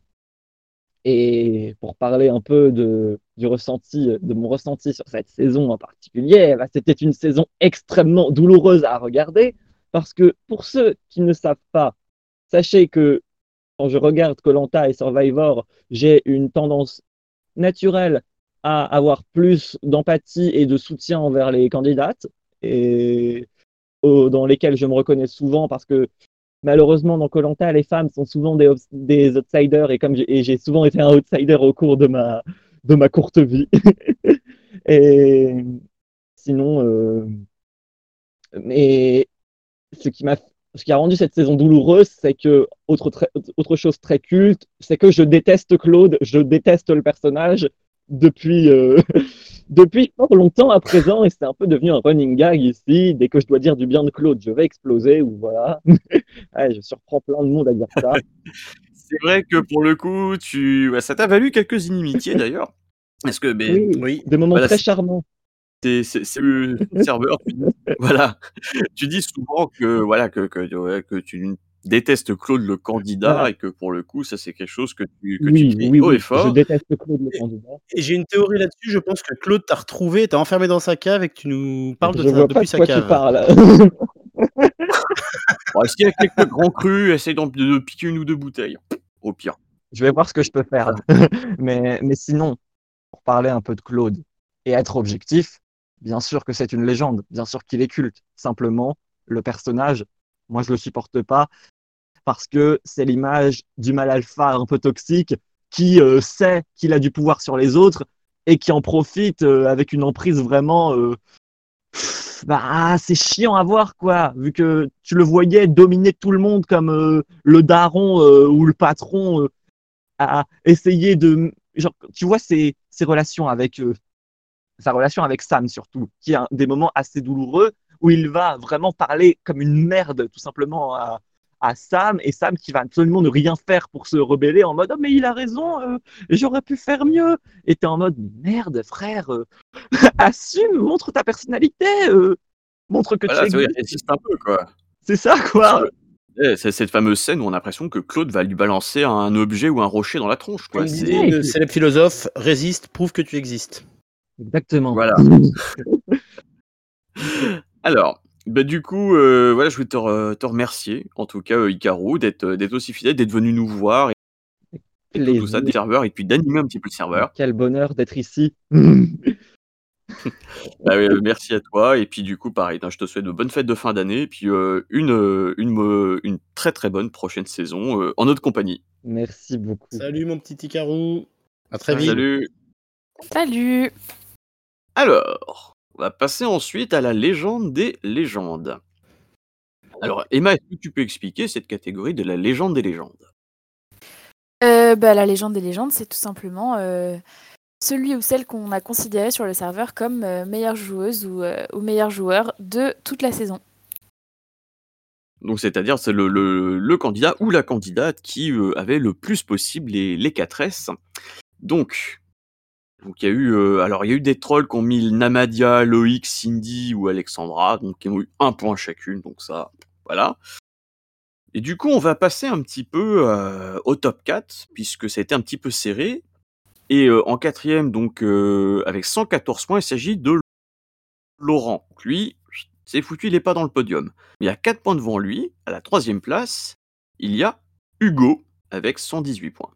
Et pour parler un peu de mon ressenti sur cette saison en particulier, bah, c'était une saison extrêmement douloureuse à regarder, parce que pour ceux qui ne savent pas, sachez que quand je regarde koh et Survivor, j'ai une tendance naturelle à avoir plus d'empathie et de soutien envers les candidates, et dans lesquelles je me reconnais souvent parce que malheureusement dans koh les femmes sont souvent des outsiders et comme j'ai souvent été un outsider au cours de ma courte vie. Et sinon, mais ce qui a rendu cette saison douloureuse, c'est que, autre chose très culte, c'est que je déteste Claude, je déteste le personnage depuis, depuis fort longtemps à présent, et c'est un peu devenu un running gag ici. Dès que je dois dire du bien de Claude, je vais exploser, ou voilà. Ouais, je surprends plein de monde à dire ça. C'est vrai que pour le coup, ça t'a valu quelques inimitiés d'ailleurs. Est-ce que, Oui. Des moments voilà, très charmants. c'est le serveur. Voilà, tu dis souvent que voilà que tu détestes Claude le candidat Voilà. et que pour le coup, ça c'est quelque chose que tu Oui, cries oui, haut et oui. Je fort. déteste Claude le candidat. Et j'ai une théorie là-dessus. Je pense que Claude t'a retrouvé, t'a enfermé dans sa cave et que tu nous parles Je vois pas depuis de sa quoi tu cave. parles. Bon, s'il y a quelques grands crus, essaye de piquer une ou deux bouteilles, au pire. Je vais voir ce que je peux faire. Mais sinon, pour parler un peu de Claude et être objectif, bien sûr que c'est une légende, bien sûr qu'il est culte. Simplement, le personnage, moi je le supporte pas parce que c'est l'image du mal alpha un peu toxique qui sait qu'il a du pouvoir sur les autres et qui en profite avec une emprise vraiment c'est chiant à voir quoi, vu que tu le voyais dominer tout le monde comme le daron ou le patron à essayer de genre tu vois ses relations avec sa relation avec Sam surtout, qui a des moments assez douloureux où il va vraiment parler comme une merde tout simplement à Sam, et Sam qui va absolument ne rien faire pour se rebeller en mode oh mais il a raison, j'aurais pu faire mieux, et t'es en mode merde frère, assume, montre ta personnalité, montre que tu Voilà, tu vois, il existes, résiste un peu, quoi. c'est ça Parce quoi. que c'est cette fameuse scène où on a l'impression que Claude va lui balancer un objet ou un rocher dans la tronche, quoi. Comme disait C'est le célèbre philosophe, résiste, prouve que tu existes. Exactement. voilà. Alors, du coup, voilà, je voulais te remercier, en tout cas, Hikaru, d'être aussi fidèle, d'être venu nous voir et tout ça, des Plaisir. serveurs, et puis d'animer un petit peu le serveur. Quel bonheur d'être ici. Merci à toi, et puis du coup, pareil, je te souhaite de bonnes fêtes de fin d'année, et puis une très très bonne prochaine saison en notre compagnie. Merci beaucoup. Salut mon petit Hikaru. À très vite. Salut. Salut! Alors, on va passer ensuite à la légende des légendes. Alors, Emma, est-ce que tu peux expliquer cette catégorie de la légende des légendes? La légende des légendes, c'est tout simplement celui ou celle qu'on a considéré sur le serveur comme meilleure joueuse ou meilleur joueur de toute la saison. Donc, c'est-à-dire, c'est le candidat ou la candidate qui avait le plus possible les 4S. Donc il y a eu des trolls qui ont mis Namadia, Loïc, Cindy ou Alexandra, donc qui ont eu 1 point chacune, donc ça, voilà. Et du coup, on va passer un petit peu au top 4, puisque ça a été un petit peu serré. Et en 4e, donc avec 114 points, il s'agit de Laurent. Donc, lui, c'est foutu, il n'est pas dans le podium. Mais il y a 4 points devant lui. À la 3e place, il y a Hugo avec 118 points.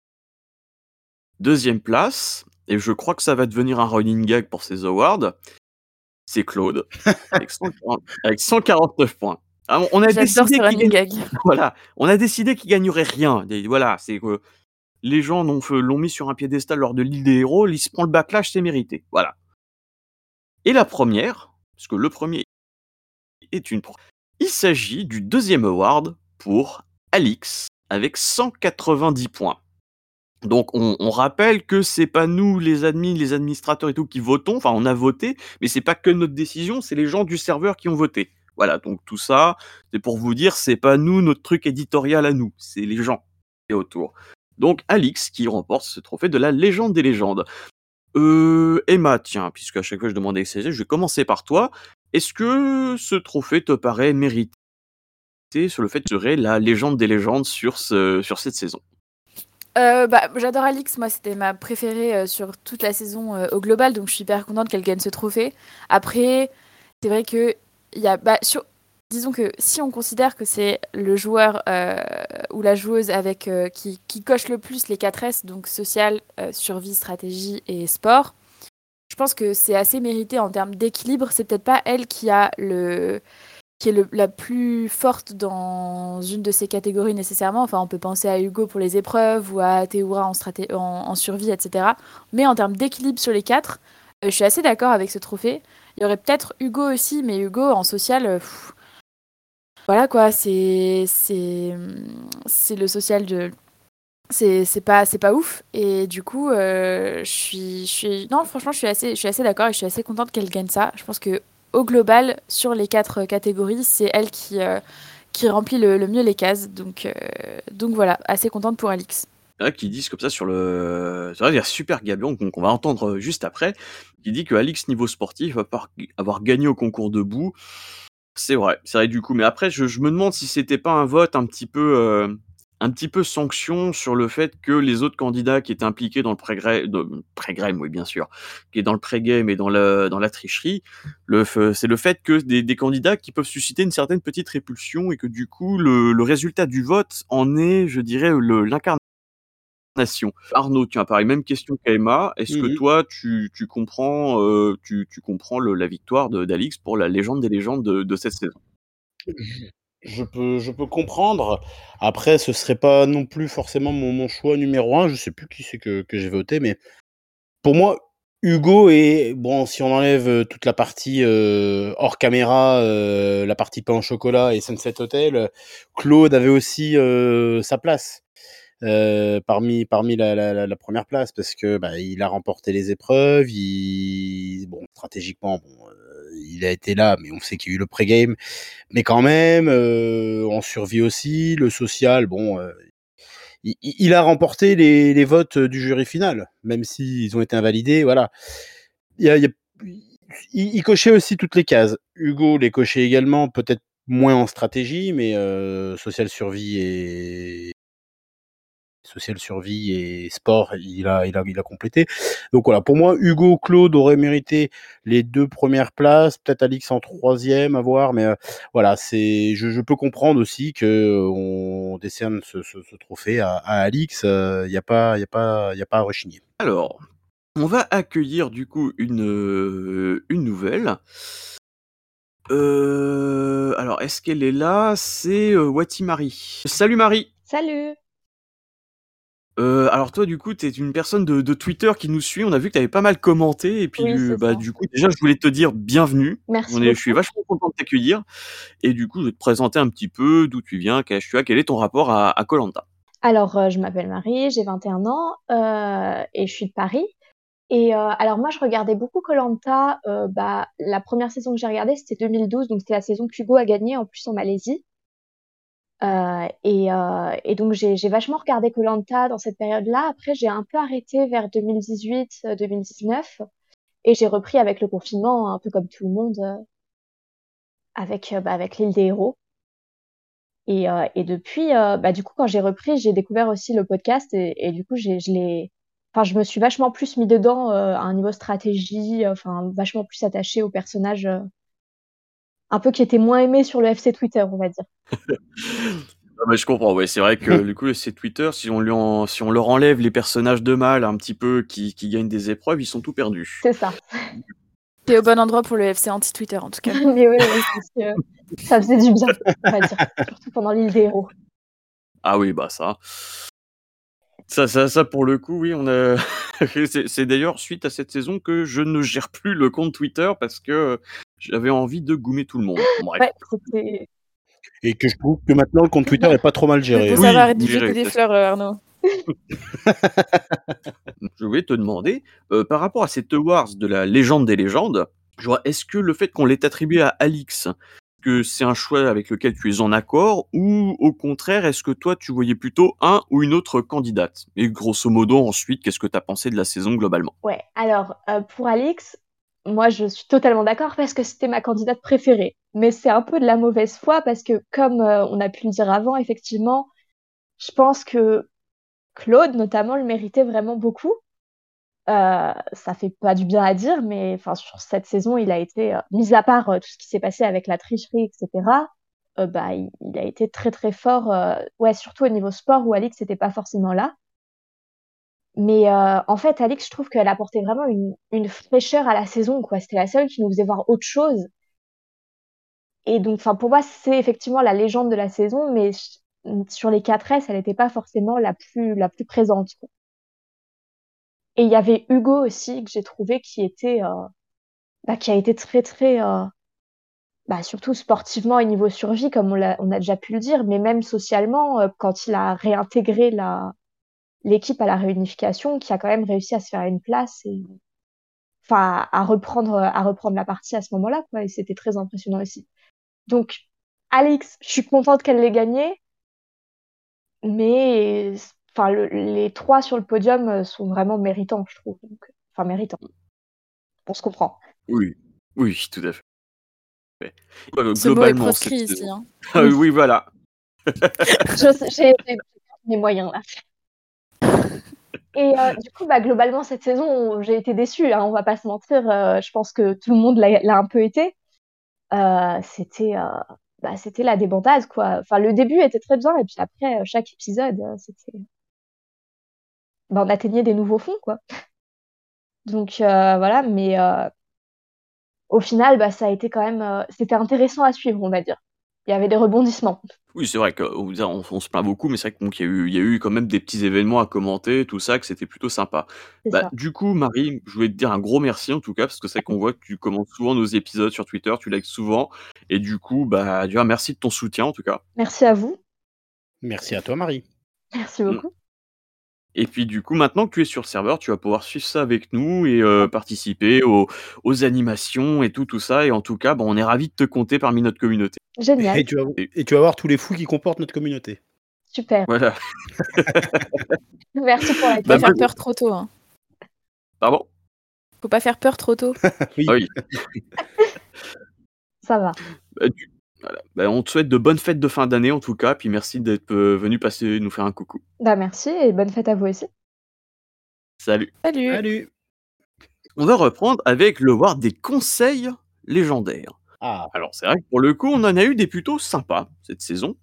2e place, et je crois que ça va devenir un running gag pour ces awards, c'est Claude avec 149 points. Ah, on a J'adore décidé ce running gag. voilà, on a décidé qu'il gagnerait rien. Voilà, c'est que les gens l'ont mis sur un piédestal lors de l'île des héros, il se prend le backlash, c'est mérité. Voilà. Et la première, parce que le premier est il s'agit du 2e award pour Alix avec 190 points. Donc on rappelle que c'est pas nous les admins, les administrateurs et tout qui votons, enfin on a voté, mais c'est pas que notre décision, c'est les gens du serveur qui ont voté. Voilà, donc tout ça, c'est pour vous dire, c'est pas nous, notre truc éditorial à nous, c'est les gens qui sont autour. Donc Alix qui remporte ce trophée de la légende des légendes. Emma, tiens, puisque à chaque fois je demande avec CG, je vais commencer par toi. Est-ce que ce trophée te paraît mérité sur le fait que tu serais la légende des légendes sur cette saison? J'adore Alix, moi c'était ma préférée sur toute la saison au global, donc je suis hyper contente qu'elle gagne ce trophée. Après, c'est vrai que disons que si on considère que c'est le joueur ou la joueuse avec qui coche le plus les 4S, donc social, survie, stratégie et sport, je pense que c'est assez mérité en termes d'équilibre. C'est peut-être pas elle qui est la plus forte dans une de ces catégories nécessairement. Enfin, on peut penser à Hugo pour les épreuves ou à Théoura en survie, etc. Mais en termes d'équilibre sur les 4, je suis assez d'accord avec ce trophée. Il y aurait peut-être Hugo aussi, mais Hugo en social, voilà quoi, c'est le social c'est pas ouf. Et du coup, non, franchement, je suis assez d'accord et je suis assez contente qu'elle gagne ça. Je pense que au global, sur les 4 catégories, c'est elle qui remplit le mieux les cases. Donc voilà, assez contente pour Alix. Qui disent comme ça sur le. C'est vrai, il y a Super Gabion, donc on va entendre juste après, qui dit que Alix, niveau sportif, va pas avoir gagné au concours debout. C'est vrai, du coup. Mais après, je me demande si c'était pas un vote un petit peu sanction sur le fait que les autres candidats qui étaient impliqués dans le pré-game, oui, bien sûr, qui est dans le pré-game et dans la tricherie, c'est le fait que des candidats qui peuvent susciter une certaine petite répulsion et que du coup, le résultat du vote en est, je dirais, l'incarnation. Arnaud, tiens, pareil, même question qu'Emma. Est-ce que toi, tu comprends, tu comprends la victoire d'Alix pour la légende des légendes de cette saison? Je peux comprendre. Après, ce serait pas non plus forcément mon choix numéro 1. Je sais plus qui c'est que j'ai voté, mais pour moi, Hugo est bon, si on enlève toute la partie hors caméra, la partie pain au chocolat et Sunset Hotel, Claude avait aussi sa place parmi la première place parce que il a remporté les épreuves. Bon, stratégiquement, bon, il a été là, mais on sait qu'il y a eu le pré-game. Mais quand même, en survie aussi, le social, bon, il a remporté les votes du jury final, même s'ils ont été invalidés, voilà. Il cochait aussi toutes les cases. Hugo les cochait également, peut-être moins en stratégie, mais social survie et sport, il a complété. Donc voilà, pour moi, Hugo, Claude auraient mérité les 2 premières places, peut-être Alix en 3e, à voir, mais voilà, je peux comprendre aussi que on décerne ce trophée à Alix. Il y a pas à rechigner. Alors, on va accueillir du coup une nouvelle. Alors, est-ce qu'elle est là? C'est Wati Marie. Salut Marie. Salut. Alors toi, du coup, t'es une personne de Twitter qui nous suit. On a vu que t'avais pas mal commenté et puis Oui, c'est ça. du coup, déjà, je voulais te dire bienvenue. Merci Je suis beaucoup. vachement content de t'accueillir et du coup, je vais te présenter un petit peu d'où tu viens, quel âge tu as, quel est ton rapport à Koh-Lanta. Alors, je m'appelle Marie, j'ai 21 ans et je suis de Paris. Et alors moi, je regardais beaucoup Koh-Lanta. La première saison que j'ai regardée, c'était 2012, donc c'était la saison qu'Hugo a gagné en plus en Malaisie. Et donc j'ai vachement regardé Koh-Lanta dans cette période-là. Après, j'ai un peu arrêté vers 2018-2019 et j'ai repris avec le confinement, un peu comme tout le monde, avec l'île des héros. Et depuis, du coup, quand j'ai repris, j'ai découvert aussi le podcast et du coup, je me suis vachement plus mis dedans à un niveau stratégie, enfin, vachement plus attachée aux personnages un peu qui étaient moins aimés sur le FC Twitter, on va dire. Je comprends, ouais, c'est vrai que du coup, c'est Twitter, si on leur enlève les personnages de mal un petit peu qui gagnent des épreuves, ils sont tout perdus. C'est ça. T'es au bon endroit pour le FC anti-Twitter, en tout cas. Mais oui, ça faisait du bien, on va dire, surtout pendant l'île des héros. Ah oui, ça pour le coup, oui, on a. C'est d'ailleurs suite à cette saison que je ne gère plus le compte Twitter parce que j'avais envie de goumer tout le monde. Bon, bref. Ouais, c'était... Et que je trouve que maintenant, le compte Twitter est pas trop mal géré. Ça va, arrête de jeter des fleurs, Arnaud. Je voulais te demander, par rapport à cette awards de la légende des légendes, est-ce que le fait qu'on l'ait attribué à Alix, que c'est un choix avec lequel tu es en accord, ou au contraire, est-ce que toi tu voyais plutôt un ou une autre candidate? Et grosso modo, ensuite, qu'est-ce que tu as pensé de la saison globalement? Ouais, alors pour Alix, moi je suis totalement d'accord parce que c'était ma candidate préférée. Mais c'est un peu de la mauvaise foi parce que comme on a pu le dire avant, effectivement, je pense que Claude notamment le méritait vraiment beaucoup. Ça fait pas du bien à dire, mais enfin sur cette saison, il a été, mis à part tout ce qui s'est passé avec la tricherie, etc. Il a été très très fort, ouais, surtout au niveau sport où Alix n'était pas forcément là. Mais en fait, Alix, je trouve qu'elle apportait vraiment une fraîcheur à la saison, quoi. C'était la seule qui nous faisait voir autre chose. Et donc, enfin, pour moi, c'est effectivement la légende de la saison, mais sur les 4S, elle n'était pas forcément la plus présente, quoi. Et il y avait Hugo aussi que j'ai trouvé qui a été très très surtout sportivement et niveau survie comme on a déjà pu le dire, mais même socialement quand il a réintégré l'équipe à la réunification qui a quand même réussi à se faire une place et enfin à reprendre la partie à ce moment-là, quoi. Et c'était très impressionnant aussi. Donc, Alix, je suis contente qu'elle l'ait gagné, mais enfin, les 3 sur le podium sont vraiment méritants, je trouve. Donc, enfin, méritants. On se comprend. Oui, oui, tout à fait. Ce mot est Globalement, cette proscrit ici. saison. Hein. Ah oui, voilà. J'ai mes moyens là. Et du coup, globalement, cette saison, j'ai été déçue, hein, on va pas se mentir. Je pense que tout le monde l'a un peu été. C'était la débandade, quoi. Enfin, le début était très bien, et puis après, chaque épisode, on atteignait des nouveaux fonds, quoi. Donc voilà, mais au final, ça a été quand même, c'était intéressant à suivre, on va dire. Il y avait des rebondissements. Oui, c'est vrai qu'on se plaint beaucoup, mais c'est vrai qu'il y a eu quand même des petits événements à commenter, tout ça, que c'était plutôt sympa. C'est ça. Du coup, Marie, je voulais te dire un gros merci en tout cas, parce que c'est vrai qu'on voit que tu commentes souvent nos épisodes sur Twitter, tu likes souvent, et du coup, déjà, merci de ton soutien en tout cas. Merci à vous. Merci à toi, Marie. Merci beaucoup. Et puis du coup, maintenant que tu es sur le serveur, tu vas pouvoir suivre ça avec nous et participer aux animations et tout ça. Et en tout cas, on est ravis de te compter parmi notre communauté. Génial. Et tu vas voir tous les fous qui comportent notre communauté. Super. Voilà. Merci pour la Faut pas faire peur trop tôt. Hein. Pardon ? Faut pas faire peur trop tôt. Oui. Ah oui. Ça va. Voilà. On te souhaite de bonnes fêtes de fin d'année en tout cas. Puis merci d'être venu passer nous faire un coucou. Merci et bonne fête à vous aussi. Salut. Salut. Salut. On va reprendre avec le Ward des conseils légendaires. Ah. Alors c'est vrai que pour le coup, on en a eu des plutôt sympas cette saison.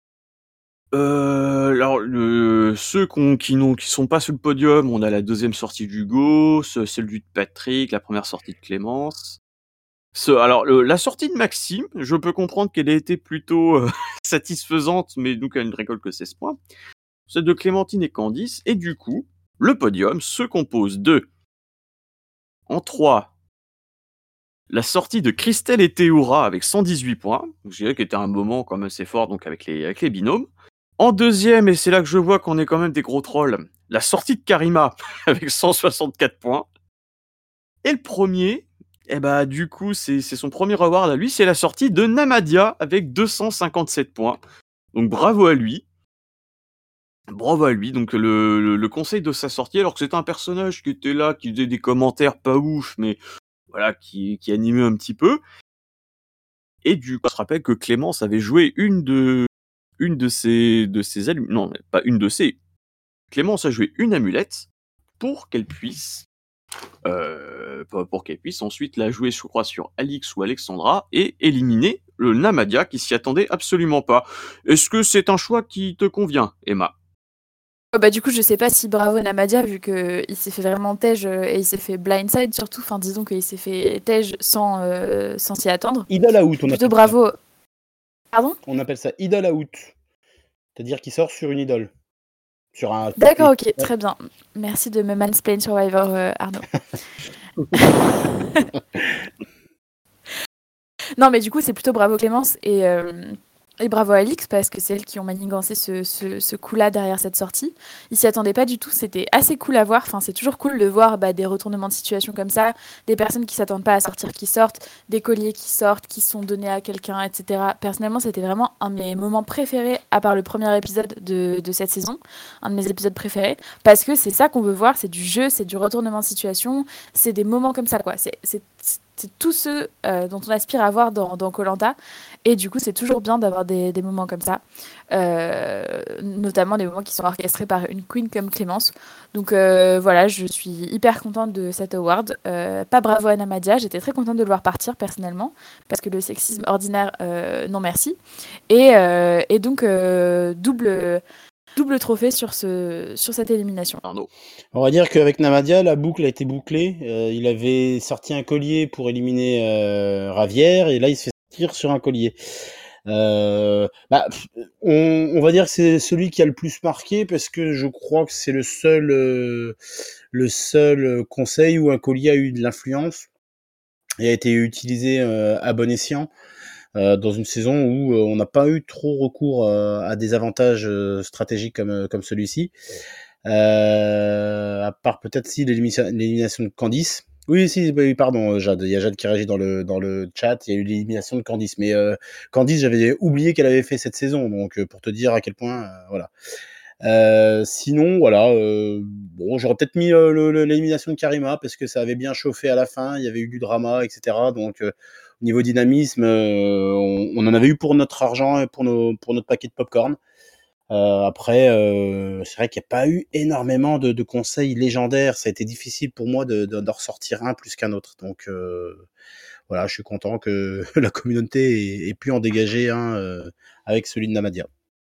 Alors ceux qui sont pas sur le podium, on a la deuxième sortie d'Hugo, celle de Patrick, la première sortie de Clémence. La sortie de Maxime, je peux comprendre qu'elle a été plutôt satisfaisante, mais donc elle ne récolte que 16 points. Celle de Clémentine et Candice, et du coup, le podium se compose de, en 3, la sortie de Christelle et Théoura avec 118 points, je dirais qu'elle était un moment quand même assez fort, donc avec les binômes. En deuxième, et c'est là que je vois qu'on est quand même des gros trolls, la sortie de Karima avec 164 points. Et le premier, du coup, c'est son premier reward à lui, c'est la sortie de Namadia avec 257 points. Donc bravo à lui. Bravo à lui. Donc le conseil de sa sortie, alors que c'était un personnage qui était là, qui faisait des commentaires pas ouf, mais voilà, qui animait un petit peu. Et du coup, on se rappelle que Clémence avait joué une de ses non, pas une de ses. Clémence a joué une amulette pour qu'elle puisse ensuite la jouer, je crois, sur Alix ou Alexandra et éliminer le Namadia qui s'y attendait absolument pas. Est-ce que c'est un choix qui te convient, Emma ? Du coup, je sais pas si bravo Namadia, vu qu'il s'est fait vraiment tège et il s'est fait blindside surtout. Enfin, disons qu'il s'est fait tège sans s'y attendre. Idol out, on Plutôt appelle bravo. ça. Pardon ? On appelle ça idol out. C'est-à-dire qu'il sort sur une idole. Sur un. D'accord, ok, très bien. Merci de me mansplain Survivor, Arnaud. Non, mais du coup, c'est plutôt bravo Clémence et bravo Alix, parce que c'est elles qui ont manigancé ce coup-là derrière cette sortie. Ils s'y attendaient pas du tout, c'était assez cool à voir. Enfin, c'est toujours cool de voir des retournements de situation comme ça, des personnes qui s'attendent pas à sortir qui sortent, des colliers qui sortent, qui sont donnés à quelqu'un, etc. Personnellement, c'était vraiment un de mes moments préférés, à part le premier épisode de cette saison, un de mes épisodes préférés, parce que c'est ça qu'on veut voir, c'est du jeu, c'est du retournement de situation, c'est des moments comme ça, quoi. C'est tout ce dont on aspire à voir dans Koh-Lanta. Et du coup, c'est toujours bien d'avoir des moments comme ça. Notamment des moments qui sont orchestrés par une queen comme Clémence. Donc voilà, je suis hyper contente de cet award. Pas bravo à Namadia, j'étais très contente de le voir partir personnellement. Parce que le sexisme ordinaire, non merci. Et donc, double trophée sur cette élimination. Arnaud. On va dire qu'avec Namadia, la boucle a été bouclée. Il avait sorti un collier pour éliminer Ravière, et là il se fait sortir sur un collier. On va dire que c'est celui qui a le plus marqué, parce que je crois que c'est le seul conseil où un collier a eu de l'influence et a été utilisé à bon escient. Dans une saison où on n'a pas eu trop recours à des avantages stratégiques comme celui-ci. À part peut-être si l'élimination de Candice. Oui, si, oui, pardon, Jade. Il y a Jade qui réagit dans le chat. Il y a eu l'élimination de Candice. Mais Candice, j'avais oublié qu'elle avait fait cette saison. Donc, pour te dire à quel point, voilà. Sinon, voilà. Bon, j'aurais peut-être mis l'élimination de Karima parce que ça avait bien chauffé à la fin. Il y avait eu du drama, etc. Donc, au niveau dynamisme, on en avait eu pour notre argent et pour notre paquet de popcorn. Après, c'est vrai qu'il n'y a pas eu énormément de conseils légendaires. Ça a été difficile pour moi d'en ressortir un plus qu'un autre. Donc voilà, je suis content que la communauté ait pu en dégager un avec celui de Namadia.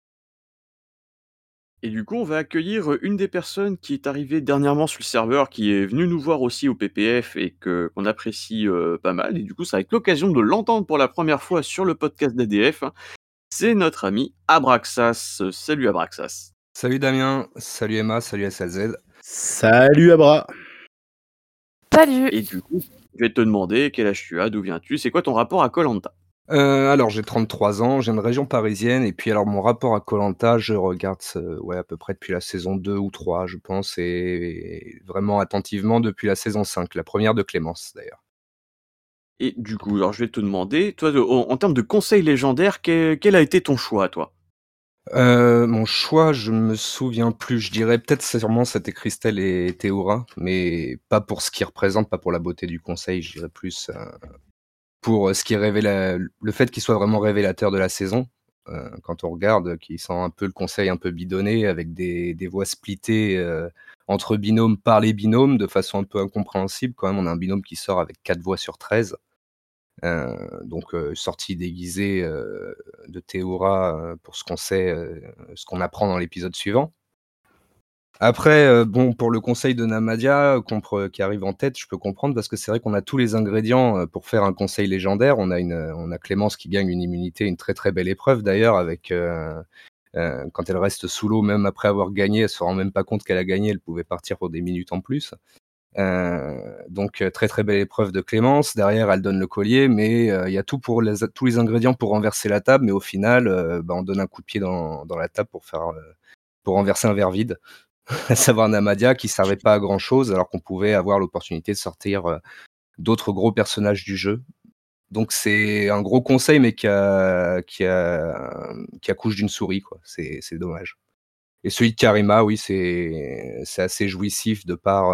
Et du coup, on va accueillir une des personnes qui est arrivée dernièrement sur le serveur, qui est venue nous voir aussi au PPF et qu'on apprécie pas mal. Et du coup, ça va être l'occasion de l'entendre pour la première fois sur le podcast d'ADF. C'est notre ami Abraxas. Salut Abraxas. Salut Damien, salut Emma, salut SLZ. Salut Abra. Salut. Et du coup, je vais te demander quel âge tu as, d'où viens-tu, c'est quoi ton rapport à Koh-Lanta? Alors j'ai 33 ans, j'ai une région parisienne et puis alors mon rapport à Koh-Lanta, je regarde à peu près depuis la saison 2 ou 3 je pense et vraiment attentivement depuis la saison 5, la première de Clémence d'ailleurs. Et du coup, alors je vais te demander, toi, en termes de conseils légendaires, quel a été ton choix, toi? Mon choix, je me souviens plus, je dirais peut-être sûrement c'était Christelle et Théora, mais pas pour ce qu'ils représentent, pas pour la beauté du conseil, je dirais plus pour ce qui est le fait qu'il soit vraiment révélateur de la saison. Quand on regarde, qui sent un peu le conseil un peu bidonné, avec des voix splittées entre binômes par les binômes, de façon un peu incompréhensible. Quand même, on a un binôme qui sort avec 4 voix sur 13. Donc sortie déguisée de Théora pour ce qu'on sait, ce qu'on apprend dans l'épisode suivant. Après, bon, pour le conseil de Namadia qui arrive en tête, je peux comprendre parce que c'est vrai qu'on a tous les ingrédients pour faire un conseil légendaire. On a Clémence qui gagne une immunité, une très très belle épreuve d'ailleurs, avec quand elle reste sous l'eau, même après avoir gagné, elle se rend même pas compte qu'elle a gagné, elle pouvait partir pour des minutes en plus. Donc très très belle épreuve de Clémence. Derrière, elle donne le collier, mais il y a tous les ingrédients pour renverser la table, mais au final, on donne un coup de pied dans la table pour renverser un verre vide. À savoir Namadia qui servait pas à grand chose alors qu'on pouvait avoir l'opportunité de sortir d'autres gros personnages du jeu. Donc c'est un gros conseil mais qui accouche d'une souris quoi. C'est dommage. Et celui de Karima, oui, c'est assez jouissif de par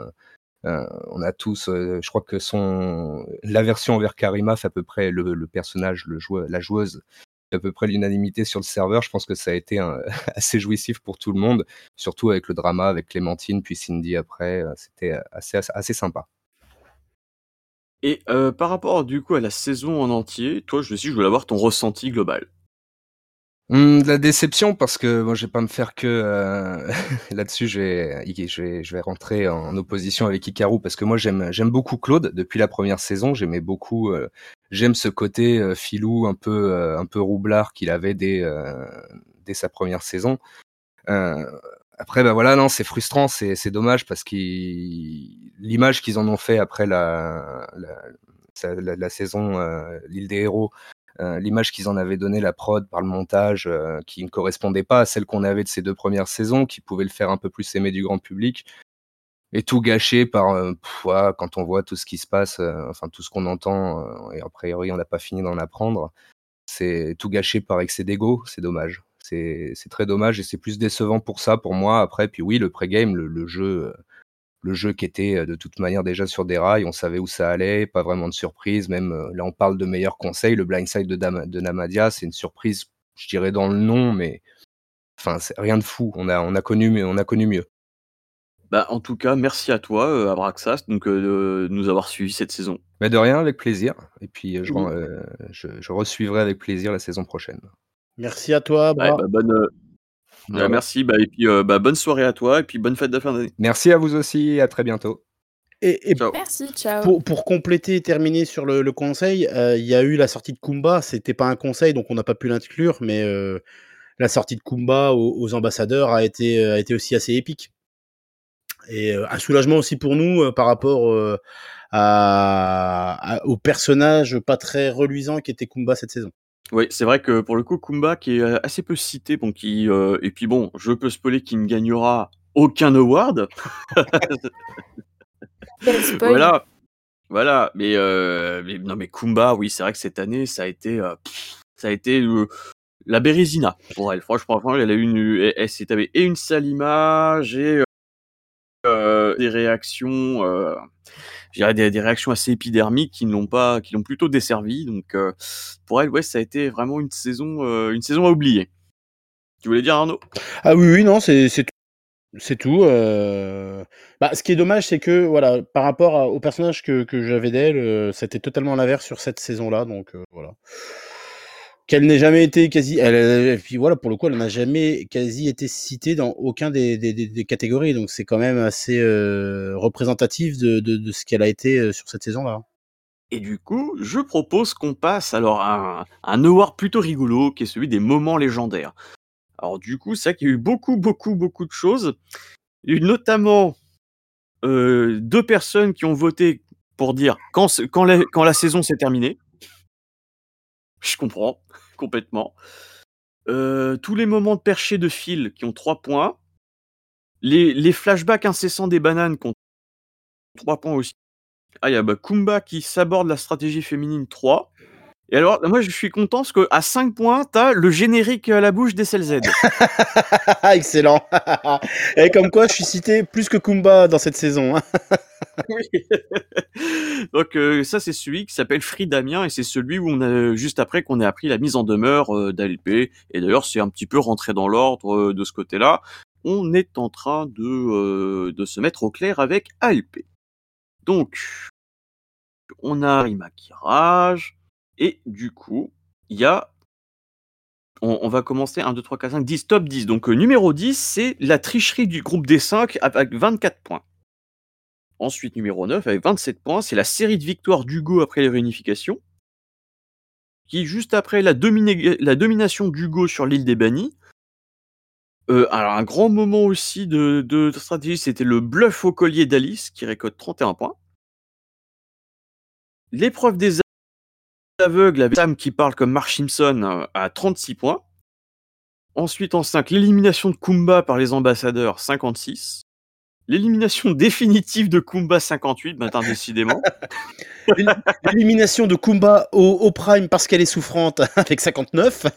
on a tous, je crois que la version envers Karima fait à peu près le personnage, la joueuse à peu près l'unanimité sur le serveur. Je pense que ça a été assez jouissif pour tout le monde, surtout avec le drama avec Clémentine puis Cindy après, c'était assez sympa. Et par rapport du coup à la saison en entier, toi, je voulais avoir ton ressenti global. De la déception parce que moi je vais pas me faire que là-dessus je vais rentrer en opposition avec Hikaru parce que moi j'aime beaucoup Claude depuis la première saison, j'aimais beaucoup j'aime ce côté filou un peu roublard qu'il avait dès sa première saison. Après bah voilà, non, c'est frustrant, c'est dommage parce l'image qu'ils en ont fait après la saison l'île des héros, l'image qu'ils en avaient donné la prod par le montage, qui ne correspondait pas à celle qu'on avait de ces 2 premières saisons, qui pouvait le faire un peu plus aimer du grand public. Et tout gâché par quand on voit tout ce qui se passe, enfin tout ce qu'on entend, et a priori on n'a pas fini d'en apprendre. C'est tout gâché par excès d'ego, c'est dommage. C'est très dommage et c'est plus décevant pour ça, pour moi. Après, puis oui, le pré-game, le jeu qui était de toute manière déjà sur des rails, on savait où ça allait, pas vraiment de surprise. Même là, on parle de meilleurs conseils. Le blindside de Namadia, c'est une surprise, je dirais dans le nom, mais enfin, c'est rien de fou. On a connu mieux. Bah, en tout cas, merci à toi, Abraxas, donc de nous avoir suivis cette saison. Mais de rien, avec plaisir. Et puis je resuivrai avec plaisir la saison prochaine. Merci à toi, Ouais, Abra. bah, merci, et puis bonne soirée à toi, et puis bonne fête de fin d'année. Merci à vous aussi, à très bientôt. Et Ciao. Merci, ciao. pour compléter et terminer sur le conseil, il y a eu la sortie de Kumba. C'était pas un conseil, donc on n'a pas pu l'inclure, mais la sortie de Kumba aux ambassadeurs a été aussi assez épique. Et un soulagement aussi pour nous par rapport au personnage pas très reluisant qui était Kumba cette saison. Oui, c'est vrai que pour le coup, Kumba qui est assez peu cité, bon, et puis bon, je peux spoiler qu'il ne gagnera aucun award. Quel spoil. Voilà. Mais non, mais Kumba, oui, c'est vrai que cette année, ça a été la Bérésina pour elle. Franchement, elle a elle s'est tapée et une sale image et des réactions, je dirais des réactions assez épidermiques qui l'ont plutôt desservie. Donc, pour elle, ouais, ça a été vraiment une saison à oublier. Tu voulais dire, Arnaud? Ah oui, non, c'est tout. Ce qui est dommage, c'est que voilà, par rapport au personnage que j'avais d'elle, c'était totalement l'inverse sur cette saison-là. Donc voilà. Qu'elle n'ait jamais été et puis voilà, pour le coup, elle n'a jamais quasi été citée dans aucun des catégories. Donc c'est quand même assez représentatif de ce qu'elle a été sur cette saison-là. Et du coup, je propose qu'on passe alors à un award plutôt rigolo, qui est celui des moments légendaires. Alors du coup, c'est vrai qu'il y a eu beaucoup de choses. Il y a eu notamment 2 personnes qui ont voté pour dire quand la saison s'est terminée. Je comprends complètement. Tous les moments de perché de Phil qui ont 3 points. Les flashbacks incessants des bananes qui ont 3 points aussi. Ah, il y a Kumba qui s'aborde la stratégie féminine 3. Et alors, moi je suis content parce qu'à 5 points, t'as le générique à la bouche des CLZ. Excellent. Et comme quoi, je suis cité plus que Kumba dans cette saison. Oui. Donc ça, c'est celui qui s'appelle Free Damien et c'est celui où on a juste après qu'on ait appris la mise en demeure d'ALP. Et d'ailleurs, c'est un petit peu rentré dans l'ordre de ce côté-là. On est en train de se mettre au clair avec ALP. Donc, on a Rima qui rage. Et du coup, il y a... On va commencer 1, 2, 3, 4, 5, 10, top 10. Donc numéro 10, c'est la tricherie du groupe des 5 avec 24 points. Ensuite, numéro 9, avec 27 points, c'est la série de victoires d'Hugo après les réunifications. Qui, juste après la domination d'Hugo sur l'île des bannis. Alors, un grand moment aussi de stratégie, c'était le bluff au collier d'Alice, qui récolte 31 points. L'épreuve des aveugles avec Sam qui parle comme Mark Simpson à 36 points. Ensuite, en 5, l'élimination de Kumba par les ambassadeurs, 56. L'élimination définitive de Kumba, 58, décidément. L'élimination de Kumba au Prime parce qu'elle est souffrante avec 59.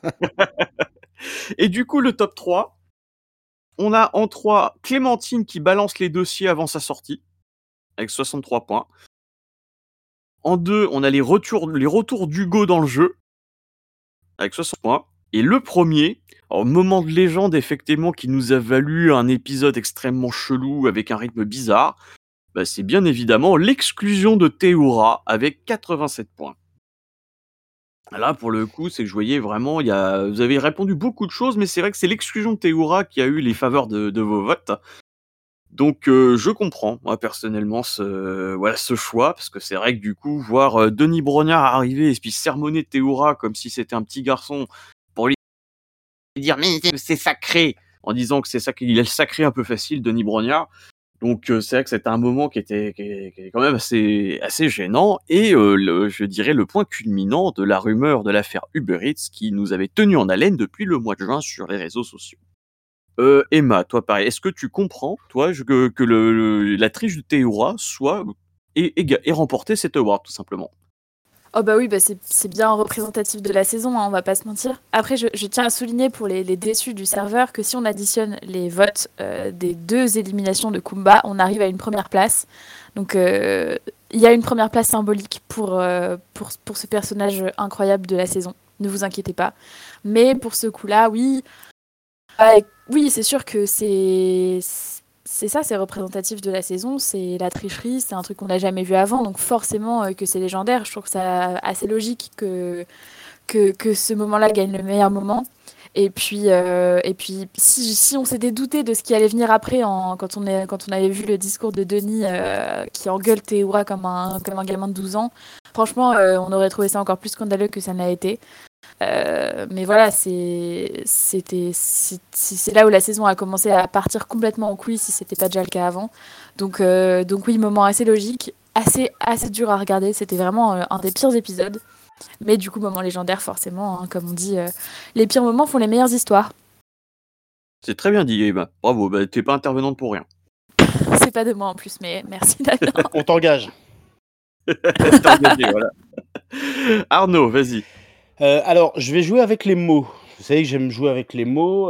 Et du coup, le top 3, on a en 3 Clémentine qui balance les dossiers avant sa sortie, avec 63 points. En 2, on a les retours d'Hugo dans le jeu, avec 60 points. Et le premier, moment de légende, effectivement, qui nous a valu un épisode extrêmement chelou avec un rythme bizarre, c'est bien évidemment l'exclusion de Théoura avec 87 points. Là, pour le coup, c'est que je voyais vraiment, vous avez répondu beaucoup de choses, mais c'est vrai que c'est l'exclusion de Théoura qui a eu les faveurs de vos votes. Donc, je comprends, moi, personnellement, ce choix, parce que c'est vrai que du coup, voir Denis Brognard arriver et puis sermonner Théoura comme si c'était un petit garçon pour lui dire « mais c'est sacré !» en disant que c'est ça qu'il est le sacré un peu facile, Denis Brognard. Donc c'est vrai que c'était un moment qui est quand même assez gênant et je dirais le point culminant de la rumeur de l'affaire Uber Eats qui nous avait tenu en haleine depuis le mois de juin sur les réseaux sociaux. Emma, toi pareil, est-ce que tu comprends, toi, que la triche de Théoura ait remporté cet award tout simplement? Oh bah oui, c'est bien représentatif de la saison, on va pas se mentir. Après, je tiens à souligner pour les déçus du serveur que si on additionne les votes des 2 éliminations de Kumba, on arrive à une première place. Donc il y a une première place symbolique pour ce personnage incroyable de la saison. Ne vous inquiétez pas. Mais pour ce coup-là, oui, c'est sûr que c'est représentatif de la saison, c'est la tricherie, c'est un truc qu'on n'a jamais vu avant, donc forcément que c'est légendaire. Je trouve que c'est assez logique que ce moment-là gagne le meilleur moment. Et puis si on s'était douté de ce qui allait venir après, quand on avait vu le discours de Denis qui engueule Théoura comme un gamin de 12 ans, franchement, on aurait trouvé ça encore plus scandaleux que ça n'a été. Mais voilà, c'est là où la saison a commencé à partir complètement en couille si c'était pas déjà le cas avant. Donc oui, moment assez logique, assez dur à regarder. C'était vraiment un des pires épisodes. Mais du coup, moment légendaire, forcément, hein, comme on dit, les pires moments font les meilleures histoires. C'est très bien dit, Emma. Bravo, t'es pas intervenante pour rien. C'est pas de moi en plus, mais merci Damien. On t'engage. T'es engagé, voilà. Arnaud, vas-y. Alors, je vais jouer avec les mots. Vous savez que j'aime jouer avec les mots.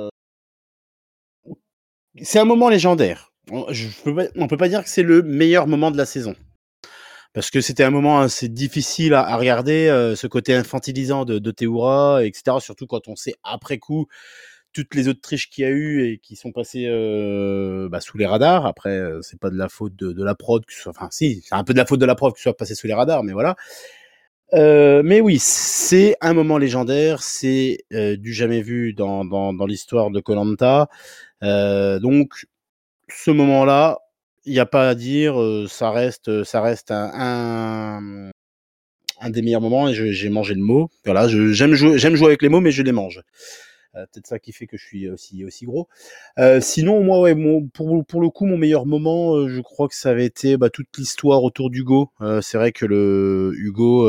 C'est un moment légendaire. On peut pas dire que c'est le meilleur moment de la saison. Parce que c'était un moment assez difficile à regarder, ce côté infantilisant de Théoura, etc. Surtout quand on sait après coup toutes les autres triches qu'il y a eu et qui sont passées sous les radars. Après, c'est pas de la faute de la prod, enfin si, c'est un peu de la faute de la prod que ce soit passé sous les radars, mais voilà. Mais oui, c'est un moment légendaire, c'est du jamais vu dans l'histoire de Koh-Lanta. Donc, ce moment-là, il n'y a pas à dire, ça reste un des meilleurs moments et j'ai mangé le mot. Voilà, j'aime jouer avec les mots, mais je les mange. Peut-être ça qui fait que je suis aussi gros. Sinon, moi, ouais, pour le coup, mon meilleur moment, je crois que ça avait été toute l'histoire autour d'Hugo. C'est vrai que le Hugo,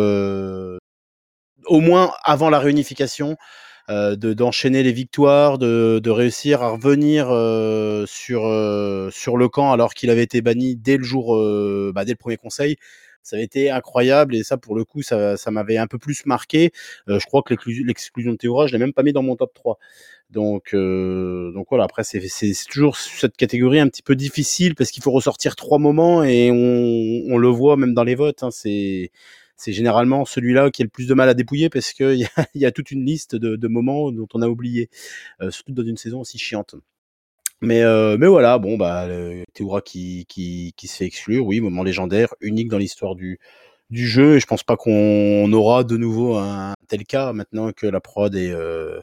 au moins avant la réunification, d'enchaîner les victoires, de réussir à revenir sur le camp alors qu'il avait été banni dès le premier conseil. Ça avait été incroyable et ça pour le coup ça m'avait un peu plus marqué. Je crois que l'exclusion de Théora, je l'ai même pas mis dans mon top 3. Donc voilà, après c'est toujours cette catégorie un petit peu difficile parce qu'il faut ressortir 3 moments et on le voit même dans les votes, hein, c'est généralement celui-là qui a le plus de mal à dépouiller parce qu'il y a toute une liste de moments dont on a oublié, surtout dans une saison aussi chiante. Mais voilà, bon, Théoura qui se fait exclure, oui, moment légendaire, unique dans l'histoire du jeu, et je pense pas qu'on aura de nouveau un tel cas maintenant que la prod est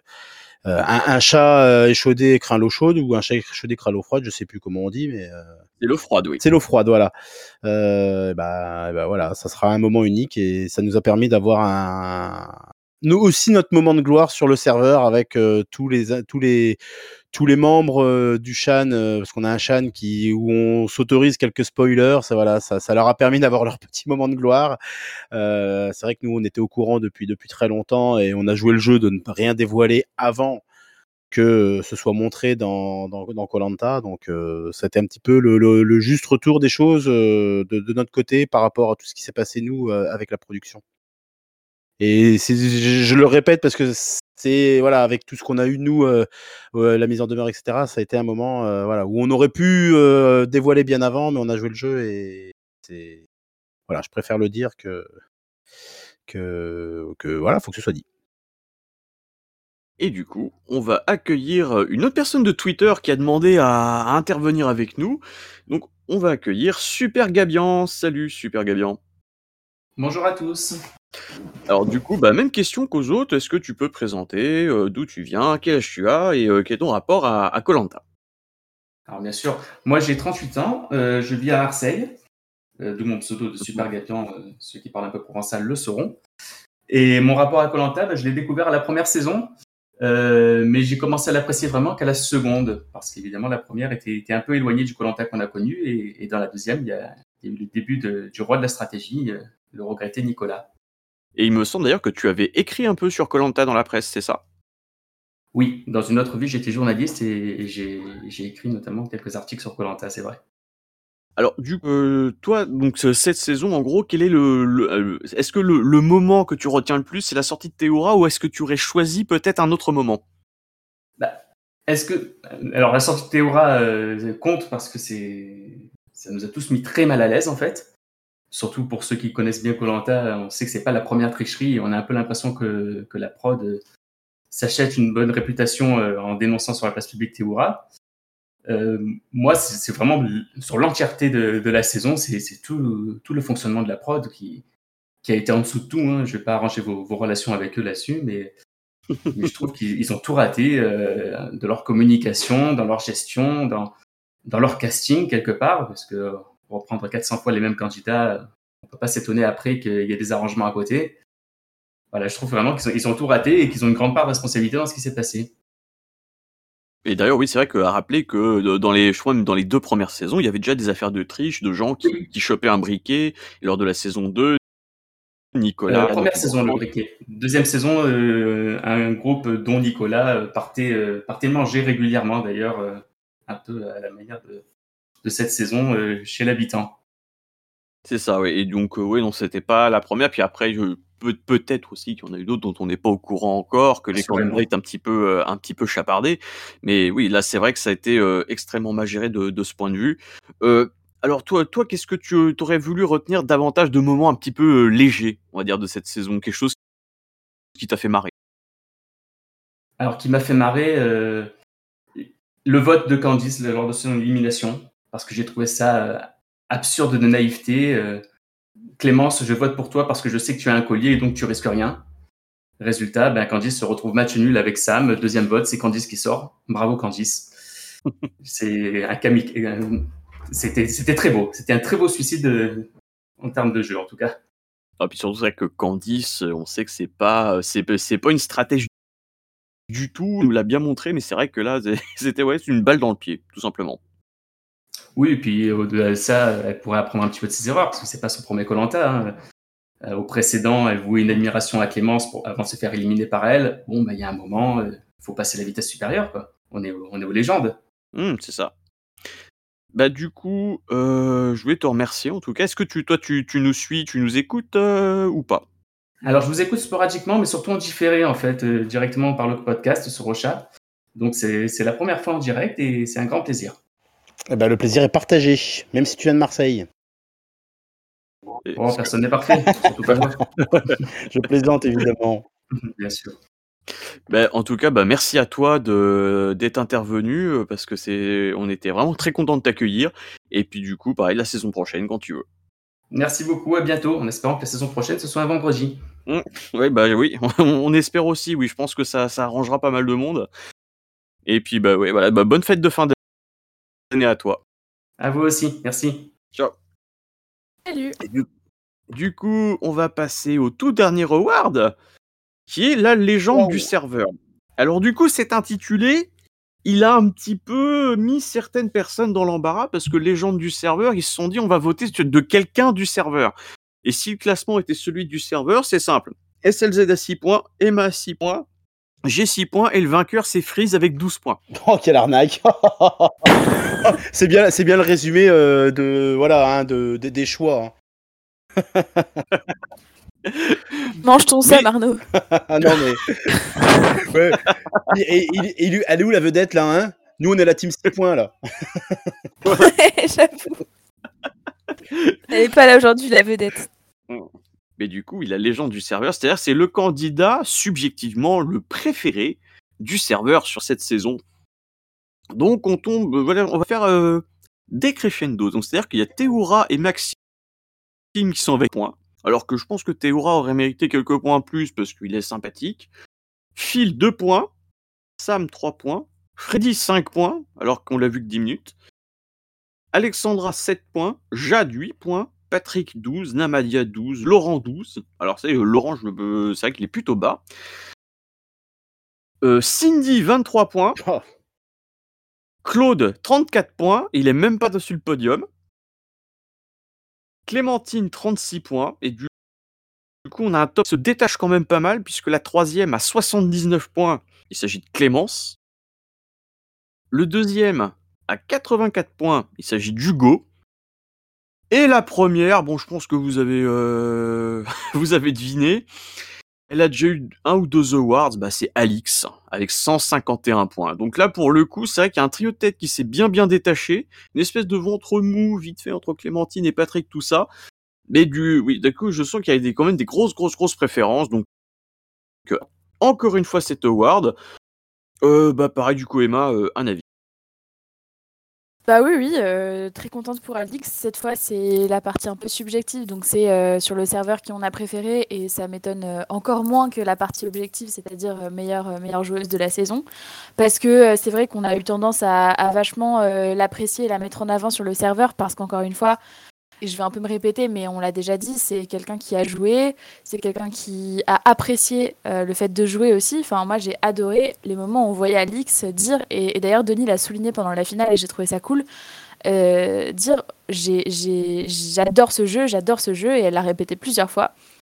un chat échaudé craint l'eau chaude ou un chat échaudé craint l'eau froide, je sais plus comment on dit, mais C'est l'eau froide, oui. c'est l'eau froide, voilà. Voilà, ça sera un moment unique et ça nous a permis d'avoir nous aussi notre moment de gloire sur le serveur avec tous les membres du Shan, parce qu'on a un Shan où on s'autorise quelques spoilers. Ça leur a permis d'avoir leur petit moment de gloire. C'est vrai que nous on était au courant depuis très longtemps et on a joué le jeu de ne rien dévoiler avant que ce soit montré dans Koh-Lanta. Donc c'était un petit peu le juste retour des choses de notre côté par rapport à tout ce qui s'est passé nous avec la production. Et je le répète parce que c'est voilà, avec tout ce qu'on a eu nous, la mise en demeure, etc. Ça a été un moment voilà où on aurait pu dévoiler bien avant, mais on a joué le jeu et c'est voilà, je préfère le dire que voilà, faut que ce soit dit. Et du coup, on va accueillir une autre personne de Twitter qui a demandé à intervenir avec nous. Donc, on va accueillir Super Gabian. Salut, Super Gabian. Bonjour à tous. Alors, du coup, même question qu'aux autres. Est-ce que tu peux présenter d'où tu viens, quel âge tu as et quel est ton rapport à Koh-Lanta? Alors, bien sûr, moi j'ai 38 ans, je vis à Marseille, d'où mon pseudo de Super Gabian, ceux qui parlent un peu provençal le sauront. Et mon rapport à Koh-Lanta, je l'ai découvert à la première saison. Mais j'ai commencé à l'apprécier vraiment qu'à la seconde, parce qu'évidemment la première était un peu éloignée du Koh-Lanta qu'on a connu, et dans la deuxième, il y a eu le début du roi de la stratégie, le regretté Nicolas. Et il me semble d'ailleurs que tu avais écrit un peu sur Koh-Lanta dans la presse, c'est ça? Oui, dans une autre vie, j'étais journaliste et j'ai écrit notamment quelques articles sur Koh-Lanta, c'est vrai. Alors, toi, donc cette saison, en gros, quel est est-ce que le moment que tu retiens le plus, c'est la sortie de Théora, ou est-ce que tu aurais choisi peut-être un autre moment? Alors la sortie de Théora compte parce que ça nous a tous mis très mal à l'aise en fait. Surtout pour ceux qui connaissent bien Koh-Lanta, on sait que c'est pas la première tricherie et on a un peu l'impression que la prod s'achète une bonne réputation en dénonçant sur la place publique Théora. Moi, c'est vraiment sur l'entièreté de la saison, c'est tout le fonctionnement de la prod qui a été en dessous de tout. Hein. Je vais pas arranger vos relations avec eux là-dessus, mais je trouve qu'ils ont tout raté de leur communication, dans leur gestion, dans leur casting quelque part, parce que pour reprendre 400 fois les mêmes candidats, on peut pas s'étonner après qu'il y ait des arrangements à côté. Voilà, je trouve vraiment qu'ils ont tout raté et qu'ils ont une grande part de responsabilité dans ce qui s'est passé. Et d'ailleurs, oui, c'est vrai qu'à rappeler que dans les 2 premières saisons, il y avait déjà des affaires de triche, de gens qui chopaient un briquet, et lors de la saison 2, Nicolas. Première saison, le briquet. Deuxième saison, un groupe dont Nicolas partait manger régulièrement, d'ailleurs, un peu à la manière de cette saison chez l'habitant. C'est ça, oui. Et donc, oui, non, c'était pas la première. Puis après, peut-être aussi qu'il y en a eu d'autres dont on n'est pas au courant encore, que les Assurément. candidats étaient un petit peu chapardés. Mais oui, là, c'est vrai que ça a été extrêmement mal géré de ce point de vue. Alors, toi, qu'est-ce que tu aurais voulu retenir davantage de moments un petit peu légers, on va dire, de cette saison? Quelque chose qui t'a fait marrer? Alors, qui m'a fait marrer, le vote de Candice lors de son élimination, parce que j'ai trouvé ça absurde de naïveté. Clémence, je vote pour toi parce que je sais que tu as un collier et donc tu risques rien. Résultat, Candice se retrouve match nul avec Sam. Deuxième vote, c'est Candice qui sort. Bravo Candice. C'est un C'était très beau. C'était un très beau suicide en termes de jeu, en tout cas. Ah, puis surtout, c'est vrai que Candice, on sait que c'est pas une stratégie du tout. On nous l'a bien montré, mais c'est vrai que là, c'était une balle dans le pied, tout simplement. Oui, et puis au-delà de ça, elle pourrait apprendre un petit peu de ses erreurs, parce que c'est pas son premier Koh-Lanta. Au précédent, elle vouait une admiration à Clémence avant de se faire éliminer par elle. Bon, il y a un moment, faut passer la vitesse supérieure, quoi. On est aux légendes. C'est ça. Du coup, je voulais te remercier en tout cas. Est-ce que tu nous suis, tu nous écoutes ou pas? Alors, je vous écoute sporadiquement, mais surtout en différé, en fait, directement par le podcast sur Ocha. Donc, c'est la première fois en direct et c'est un grand plaisir. Le plaisir est partagé, même si tu viens de Marseille. Oh, personne n'est parfait, surtout pas moi. Je plaisante, évidemment. Bien sûr. En tout cas, merci à toi d'être intervenu parce que on était vraiment très contents de t'accueillir. Et puis du coup, pareil, la saison prochaine quand tu veux. Merci beaucoup, à bientôt, en espérant que la saison prochaine ce soit un vendredi. Oui, on espère aussi, oui, je pense que ça arrangera pas mal de monde. Et puis bonne fête de fin d'année à toi. À vous aussi, merci. Ciao. Salut. Du coup, on va passer au tout dernier award, qui est la légende du serveur. Alors du coup, c'est intitulé, il a un petit peu mis certaines personnes dans l'embarras, parce que légende du serveur, ils se sont dit, on va voter de quelqu'un du serveur. Et si le classement était celui du serveur, c'est simple. SLZ à 6 points, Emma à 6 points, j'ai 6 points, et le vainqueur, c'est Freeze avec 12 points. Oh, quelle arnaque. C'est bien le résumé des choix. Hein. Mange ton seum, Arnaud. Ah non, mais... ouais. Elle est où la vedette, là, hein? Nous, on est la team 6 points, là. Ouais, j'avoue. Elle est pas là aujourd'hui, la vedette. Mais du coup, il a légende du serveur, c'est-à-dire c'est le candidat subjectivement le préféré du serveur sur cette saison. Donc on va faire des crescendo. Donc c'est-à-dire qu'il y a Théoura et Maxime qui sont avec points. Alors que je pense que Théoura aurait mérité quelques points plus parce qu'il est sympathique. Phil 2 points, Sam 3 points, Freddy 5 points, alors qu'on l'a vu que 10 minutes. Alexandra 7 points, Jade 8 points, Patrick 12, Namadia 12, Laurent 12. Alors c'est Laurent, c'est vrai qu'il est plutôt bas. Cindy 23 points. Claude 34 points, il est même pas dessus le podium. Clémentine 36 points, et du coup on a un top qui se détache quand même pas mal, puisque la troisième a 79 points, il s'agit de Clémence. Le deuxième a 84 points, il s'agit d'Hugo. Et la première, bon je pense que vous avez vous avez deviné, elle a déjà eu 1 ou 2 awards, c'est Alix, avec 151 points. Donc là, pour le coup, c'est vrai qu'il y a un trio de tête qui s'est bien détaché, une espèce de ventre mou, vite fait, entre Clémentine et Patrick, tout ça. Mais d'un coup, je sens qu'il y a quand même des grosses préférences, donc encore une fois, cet award. Pareil, du coup, Emma, un avis. Oui, très contente pour Alix. Cette fois, c'est la partie un peu subjective, donc c'est sur le serveur qui on a préféré, et ça m'étonne encore moins que la partie objective, c'est-à-dire meilleure joueuse de la saison, parce que c'est vrai qu'on a eu tendance à vachement l'apprécier et la mettre en avant sur le serveur, parce qu'encore une fois, et je vais un peu me répéter, mais on l'a déjà dit, c'est quelqu'un qui a joué, c'est quelqu'un qui a apprécié le fait de jouer aussi. Enfin, moi, j'ai adoré les moments où on voyait Alix dire, et d'ailleurs, Denis l'a souligné pendant la finale, et j'ai trouvé ça cool, dire j'adore ce jeu, et elle l'a répété plusieurs fois.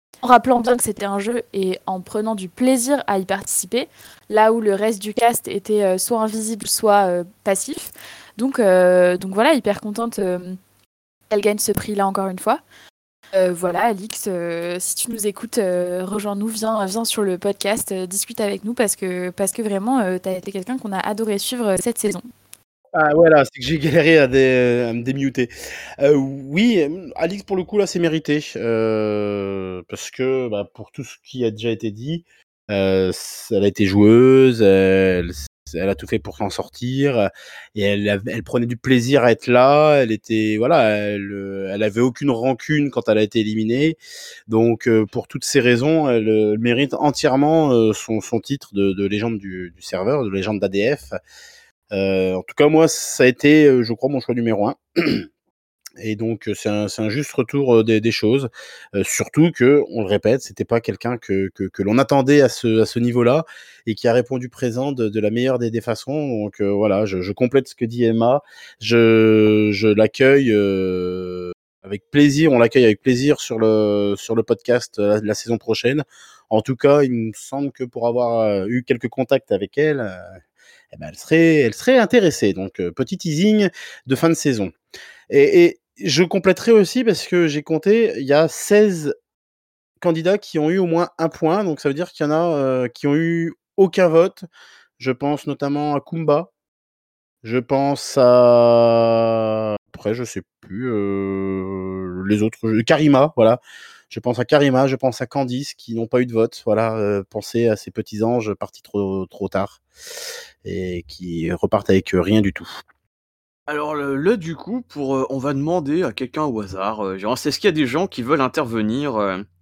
en rappelant bien que c'était un jeu et en prenant du plaisir à y participer, là où le reste du cast était soit invisible, soit passif. Donc voilà, hyper contente qu'elle gagne ce prix-là encore une fois. Voilà, Alix, si tu nous écoutes, rejoins-nous, viens sur le podcast, discute avec nous parce que vraiment, tu as été quelqu'un qu'on a adoré suivre cette saison. Ah voilà, c'est que j'ai galéré à me démuter. Oui, Alix, pour le coup, là, c'est mérité. Parce que pour tout ce qui a déjà été dit, elle a été joueuse, elle a tout fait pour s'en sortir, et elle prenait du plaisir à être là. Elle était, voilà, elle avait aucune rancune quand elle a été éliminée. Donc, pour toutes ces raisons, elle mérite entièrement son titre de légende du serveur, de légende d'ADF. En tout cas, moi, ça a été, je crois, mon choix numéro 1. Et donc, c'est un juste retour des choses. Surtout que, on le répète, c'était pas quelqu'un que l'on attendait à ce niveau-là et qui a répondu présent de la meilleure des façons. Donc, voilà, je complète ce que dit Emma. Je l'accueille avec plaisir. On l'accueille avec plaisir sur le podcast la saison prochaine. En tout cas, il me semble que pour avoir eu quelques contacts avec elle, elle serait intéressée. Donc, petit teasing de fin de saison. Et je compléterai aussi parce que j'ai compté, il y a 16 candidats qui ont eu au moins 1 point. Donc, ça veut dire qu'il y en a qui ont eu aucun vote. Je pense notamment à Kumba. Je pense à... Après, je sais plus. Les autres... Karima, voilà. Je pense à Karima, je pense à Candice qui n'ont pas eu de vote. Voilà, pensez à ces petits anges partis trop tard et qui repartent avec rien du tout. Alors du coup, on va demander à quelqu'un au hasard, genre, est-ce qu'il y a des gens qui veulent intervenir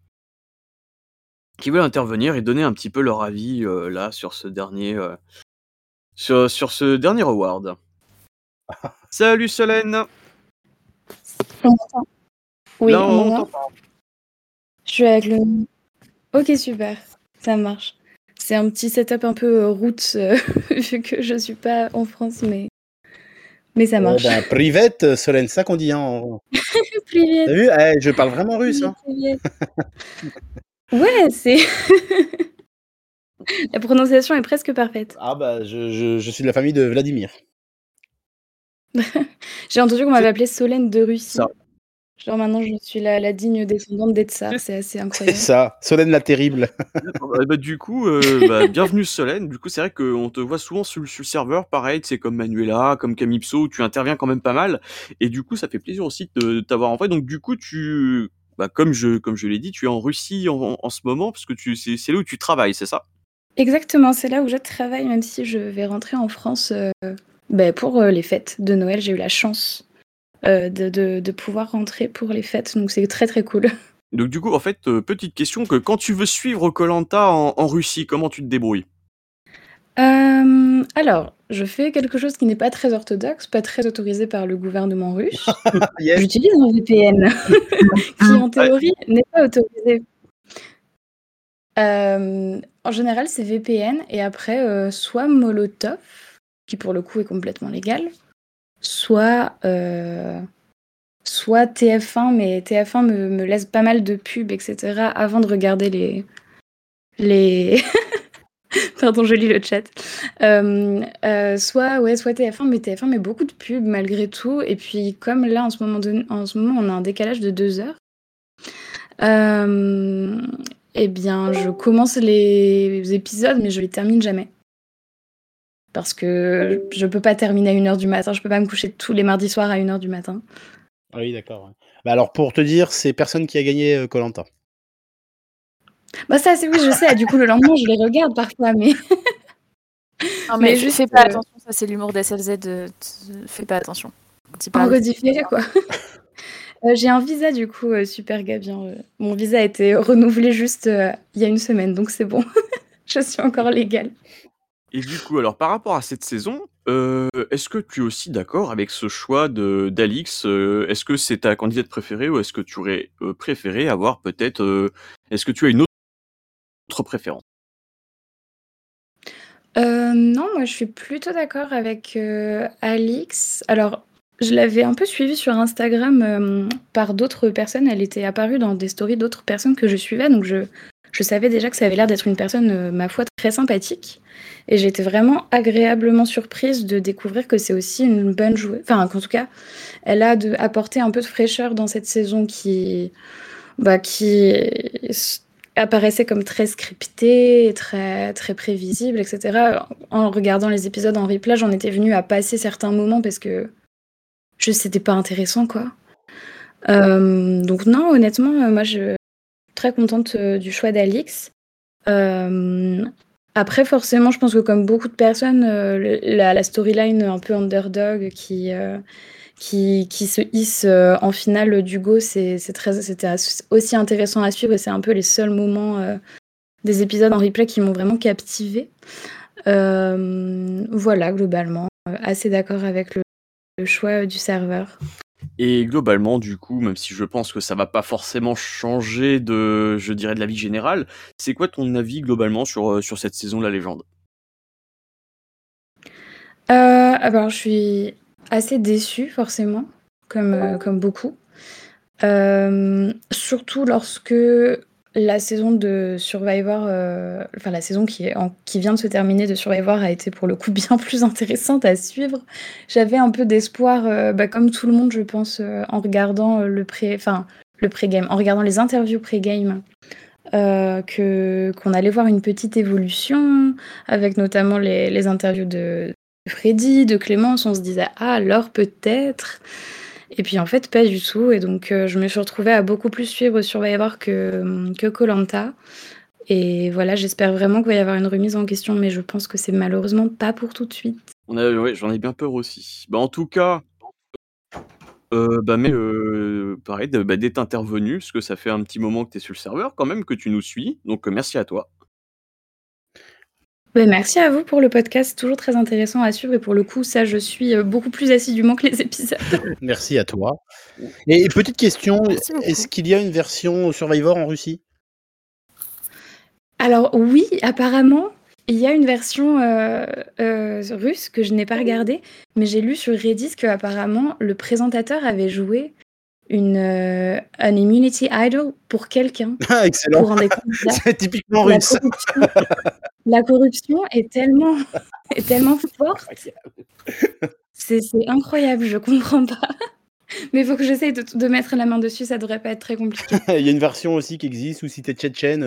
et donner un petit peu leur avis là sur ce dernier sur ce dernier award. Salut Solène. On m'entend? Oui, Là, on on m'entend? t'entend. Je suis avec le... Ok, super, ça marche. C'est un petit setup un peu route, vu que je suis pas en France, mais ça marche. Privette, Solène, ça qu'on dit. Hein. Привет. T'as vu, je parle vraiment russe. Hein. Привет. Ouais, c'est... La prononciation est presque parfaite. Ah bah, je suis de la famille de Vladimir. J'ai entendu qu'on m'avait appelée Solène de Russie. Ça. Genre maintenant, je suis la digne descendante des tsars, c'est assez C'est incroyable. ça, Solène la terrible. Du coup, bienvenue Solène. Du coup, c'est vrai qu'on te voit souvent sur le serveur, pareil, c'est comme Manuela, comme Camipso, où tu interviens quand même pas mal. Et du coup, ça fait plaisir aussi de t'avoir en vrai. Donc du coup, comme je l'ai dit, tu es en Russie en ce moment, parce que c'est là où tu travailles, c'est ça? Exactement, c'est là où je travaille, même si je vais rentrer en France pour les fêtes de Noël. J'ai eu la chance de pouvoir rentrer pour les fêtes, donc c'est très très cool. Donc du coup, en fait, petite question, que quand tu veux suivre Koh-Lanta en Russie, comment tu te débrouilles? Alors, je fais quelque chose qui n'est pas très orthodoxe, pas très autorisé par le gouvernement russe. Yes. J'utilise un VPN qui, en théorie, n'est pas autorisé. En général, c'est VPN et après, soit Molotov, qui pour le coup est complètement légal, soit TF1, mais TF1 me laisse pas mal de pubs, etc. avant de regarder les... Pardon, je lis le chat. Soit TF1, mais TF1 met beaucoup de pubs malgré tout. Et puis, comme là, en ce moment, on a un décalage de 2 heures, eh bien, je commence les épisodes, mais je les termine jamais. Parce que je peux pas terminer à 1h du matin. Je peux pas me coucher tous les mardis soirs à 1h du matin. Ah oui, d'accord. Ouais. Bah alors, pour te dire, c'est personne qui a gagné Koh-Lanta. Bah ça, c'est oui, je sais. Du coup, le lendemain, je les regarde parfois, mais... Non, mais juste, fais pas attention, ça c'est l'humour d'SLZ, fais pas attention. En redifféré, quoi. J'ai un visa, du coup, super Gabien. Mon visa a été renouvelé juste il y a 1 semaine, donc c'est bon. Je suis encore légale. Et du coup, alors par rapport à cette saison, est-ce que tu es aussi d'accord avec ce choix d'Alix? Est-ce que c'est ta candidate préférée ou est-ce que tu aurais préféré avoir peut-être... est-ce que tu as une autre préférence? Non, moi je suis plutôt d'accord avec Alix. Alors, je l'avais un peu suivie sur Instagram par d'autres personnes. Elle était apparue dans des stories d'autres personnes que je suivais, donc je savais déjà que ça avait l'air d'être une personne, ma foi, très sympathique. Et j'ai été vraiment agréablement surprise de découvrir que c'est aussi une bonne joueuse. Enfin, qu'en tout cas, elle a apporté un peu de fraîcheur dans cette saison qui apparaissait comme très scriptée, très, très prévisible, etc. En regardant les épisodes en replay, j'en étais venue à passer certains moments parce que c'était pas intéressant, quoi. Donc non, honnêtement, moi, je suis très contente du choix d'Alix. Après, forcément, je pense que comme beaucoup de personnes, la storyline un peu underdog qui se hisse en finale d'Hugo, c'était aussi intéressant à suivre et c'est un peu les seuls moments des épisodes en replay qui m'ont vraiment captivée. Voilà, globalement, assez d'accord avec le choix du serveur. Et globalement, du coup, même si je pense que ça va pas forcément changer de la vie générale, c'est quoi ton avis globalement sur cette saison de la légende? Alors, je suis assez déçue, forcément, comme beaucoup. Surtout lorsque la saison de Survivor, la saison qui vient de se terminer de Survivor a été pour le coup bien plus intéressante à suivre. J'avais un peu d'espoir, comme tout le monde, je pense, en regardant le pré-game, en regardant les interviews pré-game, qu'on allait voir une petite évolution, avec notamment les interviews de Freddy, de Clémence. On se disait « Ah, alors peut-être !» Et puis en fait, pas du tout. Et donc, je me suis retrouvée à beaucoup plus suivre Survivor que Koh-Lanta. Et voilà, j'espère vraiment qu'il va y avoir une remise en question, mais je pense que c'est malheureusement pas pour tout de suite. Ouais, j'en ai bien peur aussi. En tout cas, pareil, d'être intervenu, parce que ça fait un petit moment que tu es sur le serveur quand même, que tu nous suis. Donc, merci à toi. Merci à vous pour le podcast, toujours très intéressant à suivre. Et pour le coup, ça, je suis beaucoup plus assidûment que les épisodes. Merci à toi. Et petite question, Merci beaucoup. est-ce qu'il y a une version Survivor en Russie? Alors oui, apparemment, il y a une version russe que je n'ai pas regardée, mais j'ai lu sur Reddit qu'apparemment, le présentateur avait joué un Immunity Idol pour quelqu'un, Ah, excellent. pour un des candidats. C'est typiquement russe. La corruption est tellement forte. C'est incroyable, je comprends pas. Mais il faut que j'essaye de mettre la main dessus, ça devrait pas être très compliqué. Il y a une version aussi qui existe où si t'es tchétchène,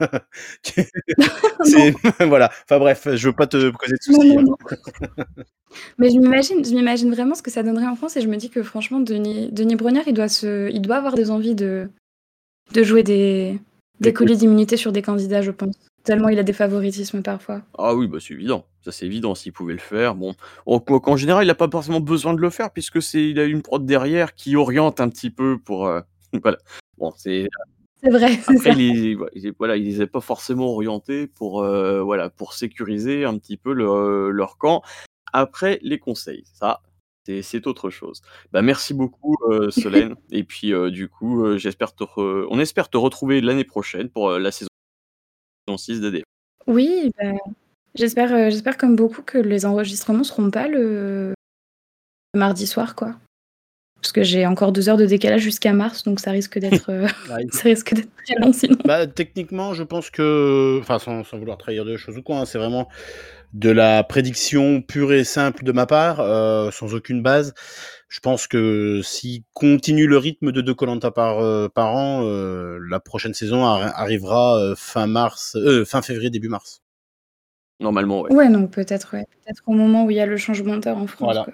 Non. voilà. Enfin bref, je veux pas te causer de soucis. Non. Mais je m'imagine vraiment ce que ça donnerait en France et je me dis que franchement, Denis Brognard, il doit avoir des envies de jouer des colis d'immunité sur des candidats, je pense. Tellement il a des favoritismes parfois. Ah oui, c'est évident. Ça, c'est évident s'il pouvait le faire. Bon, qu'en général, il n'a pas forcément besoin de le faire puisque il a une prod derrière qui oriente un petit peu pour. Voilà. Bon, c'est. C'est vrai, c'est ça. Après, il les a pas forcément orientés pour sécuriser un petit peu leur camp. Après, les conseils, ça, c'est autre chose. Merci beaucoup, Solène. Et puis, du coup, on espère te retrouver l'année prochaine pour la saison 6 d'AD. Oui, j'espère comme beaucoup que les enregistrements seront pas le mardi soir, quoi. Parce que j'ai encore 2 heures de décalage jusqu'à mars, donc ça risque d'être très long sinon. Techniquement, je pense que, enfin, sans vouloir trahir de choses ou quoi, c'est vraiment de la prédiction pure et simple de ma part, sans aucune base. Je pense que s'il continue le rythme de 2 Koh-Lanta par an, la prochaine saison arrivera fin février, début mars. Normalement, ouais. Ouais, donc peut-être au moment où il y a le changement d'heure en France, Voilà. quoi.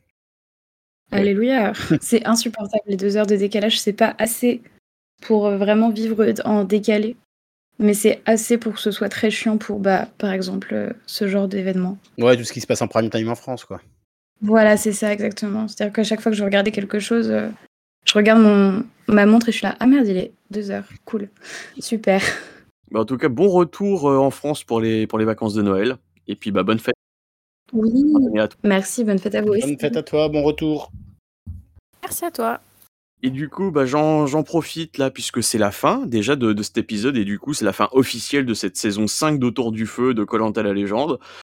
Alléluia. C'est insupportable, les 2 heures de décalage, c'est pas assez pour vraiment vivre en décalé, mais c'est assez pour que ce soit très chiant pour, par exemple, ce genre d'événement. Ouais, tout ce qui se passe en prime time en France, quoi. Voilà, c'est ça exactement. C'est-à-dire qu'à chaque fois que je regardais quelque chose, je regarde ma montre et je suis là, ah merde, il est 2 heures, cool, super. En tout cas, bon retour en France pour les vacances de Noël. Et puis, bonne fête. Oui, Bonne année à toi. merci, bonne fête à vous aussi. Bonne fête à toi, bon retour. Merci à toi. Et du coup, j'en profite là, puisque c'est la fin déjà de cet épisode, et du coup, c'est la fin officielle de cette saison 5 d'Autour du Feu de Koh-Lanta la légende.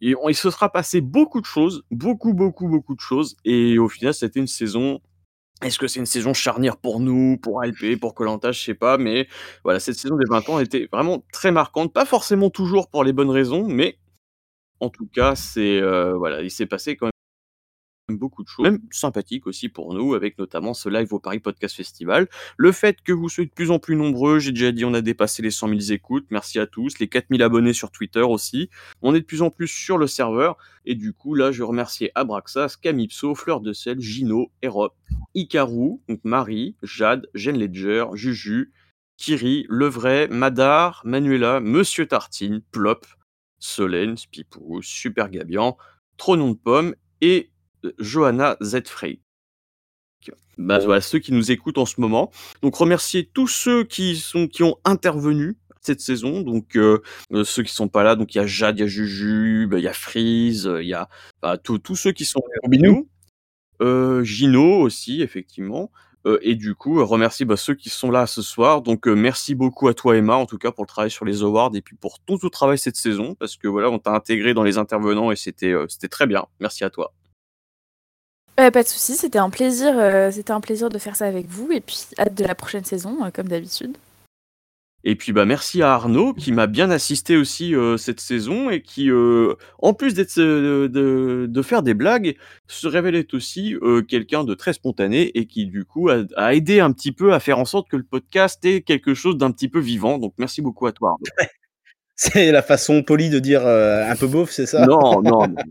il se sera passé beaucoup de choses, beaucoup de choses, et au final, c'était une saison. Est-ce que c'est une saison charnière pour nous, pour ALP, pour Koh-Lanta, je sais pas, mais voilà, cette saison des 20 ans était vraiment très marquante. Pas forcément toujours pour les bonnes raisons, mais en tout cas, voilà, il s'est passé quand même beaucoup de choses, même sympathiques aussi pour nous, avec notamment ce live au Paris Podcast Festival. Le fait que vous soyez de plus en plus nombreux, j'ai déjà dit, on a dépassé les 100 000 écoutes, merci à tous, les 4 000 abonnés sur Twitter aussi. On est de plus en plus sur le serveur, et du coup, là, je remercie Abraxas, Camipso, Fleur de Sel, Gino, Erop, Ikaru, donc Marie, Jade, Jen Ledger, Juju, Kiri, Levray, Madar, Manuela, Monsieur Tartine, Plop, Solène, Spipou, Super Gabian, Tronon de Pomme et Johanna Zfrey. Bah, voilà, ceux qui nous écoutent en ce moment. Donc remercier tous ceux qui ont intervenu cette saison. Donc ceux qui sont pas là, donc il y a Jade, il y a Juju, il y a Freeze, il y a tous ceux qui sont avec nous. Gino aussi, effectivement. Et du coup, remercier ceux qui sont là ce soir. Donc merci beaucoup à toi, Emma, en tout cas pour le travail sur les awards et puis pour tout le travail cette saison, parce que voilà, on t'a intégré dans les intervenants et c'était très bien. Merci à toi. Pas de souci, c'était un plaisir de faire ça avec vous, et puis hâte de la prochaine saison, comme d'habitude. Et puis merci à Arnaud qui m'a bien assisté aussi cette saison et qui, en plus de faire des blagues, se révélait aussi quelqu'un de très spontané et qui du coup a aidé un petit peu à faire en sorte que le podcast ait quelque chose d'un petit peu vivant. Donc merci beaucoup à toi, Arnaud. C'est la façon polie de dire un peu beauf, c'est ça? Non.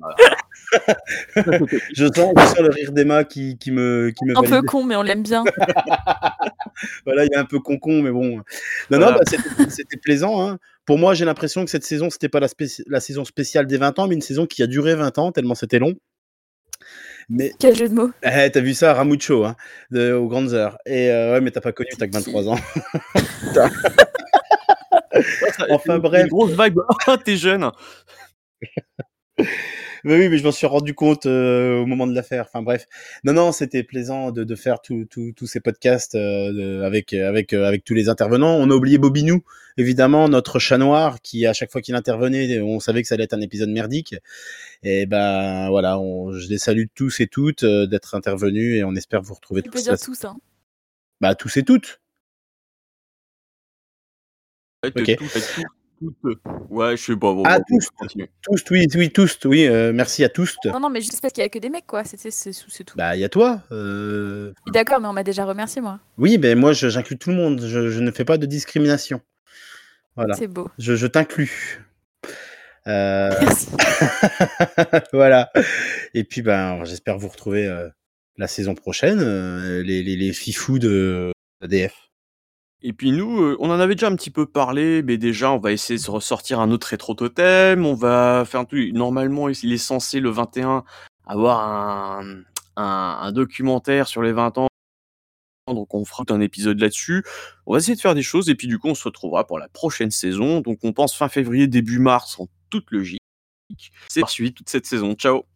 Je sens le rire d'Emma qui me Un peu valide. con, mais on l'aime bien. Voilà, il est un peu con, mais bon. Non, Voilà. C'était plaisant. Hein. Pour moi, j'ai l'impression que cette saison, c'était pas la saison spéciale des 20 ans, mais une saison qui a duré 20 ans, tellement c'était long. Mais... Quel jeu de mots. T'as vu ça, Ramucho, hein, aux grandes heures. Et ouais, mais t'as pas connu, t'as que 23 ans. Enfin bref. Une grosse vibe. T'es jeune. Mais oui, mais je m'en suis rendu compte au moment de l'affaire. Enfin bref, non, c'était plaisant de faire tous ces podcasts avec tous les intervenants. On a oublié Bobinou, évidemment, notre chat noir qui à chaque fois qu'il intervenait, on savait que ça allait être un épisode merdique. Et ben voilà, je les salue tous et toutes d'être intervenus et on espère vous retrouver Tu tous. peux dire tous, hein. Bah tous et toutes. Ok. Ouais, je sais pas. Bon, tous, oui. Merci à tous. Non, mais juste parce qu'il y a que des mecs, quoi. C'est tout. Bah, il y a toi. D'accord, mais on m'a déjà remercié, moi. Oui, mais moi, j'inclus tout le monde. Je ne fais pas de discrimination. Voilà. C'est beau. Je t'inclus. Merci. Voilà. Et puis, j'espère vous retrouver la saison prochaine, les fifous de ADF. Et puis nous, on en avait déjà un petit peu parlé, mais déjà, on va essayer de se ressortir un autre rétro totem. On va faire tout. Normalement, il est censé le 21 avoir un documentaire sur les 20 ans. Donc on fera un épisode là-dessus. On va essayer de faire des choses et puis du coup, on se retrouvera pour la prochaine saison. Donc on pense fin février, début mars, en toute logique. C'est poursuivi toute cette saison. Ciao.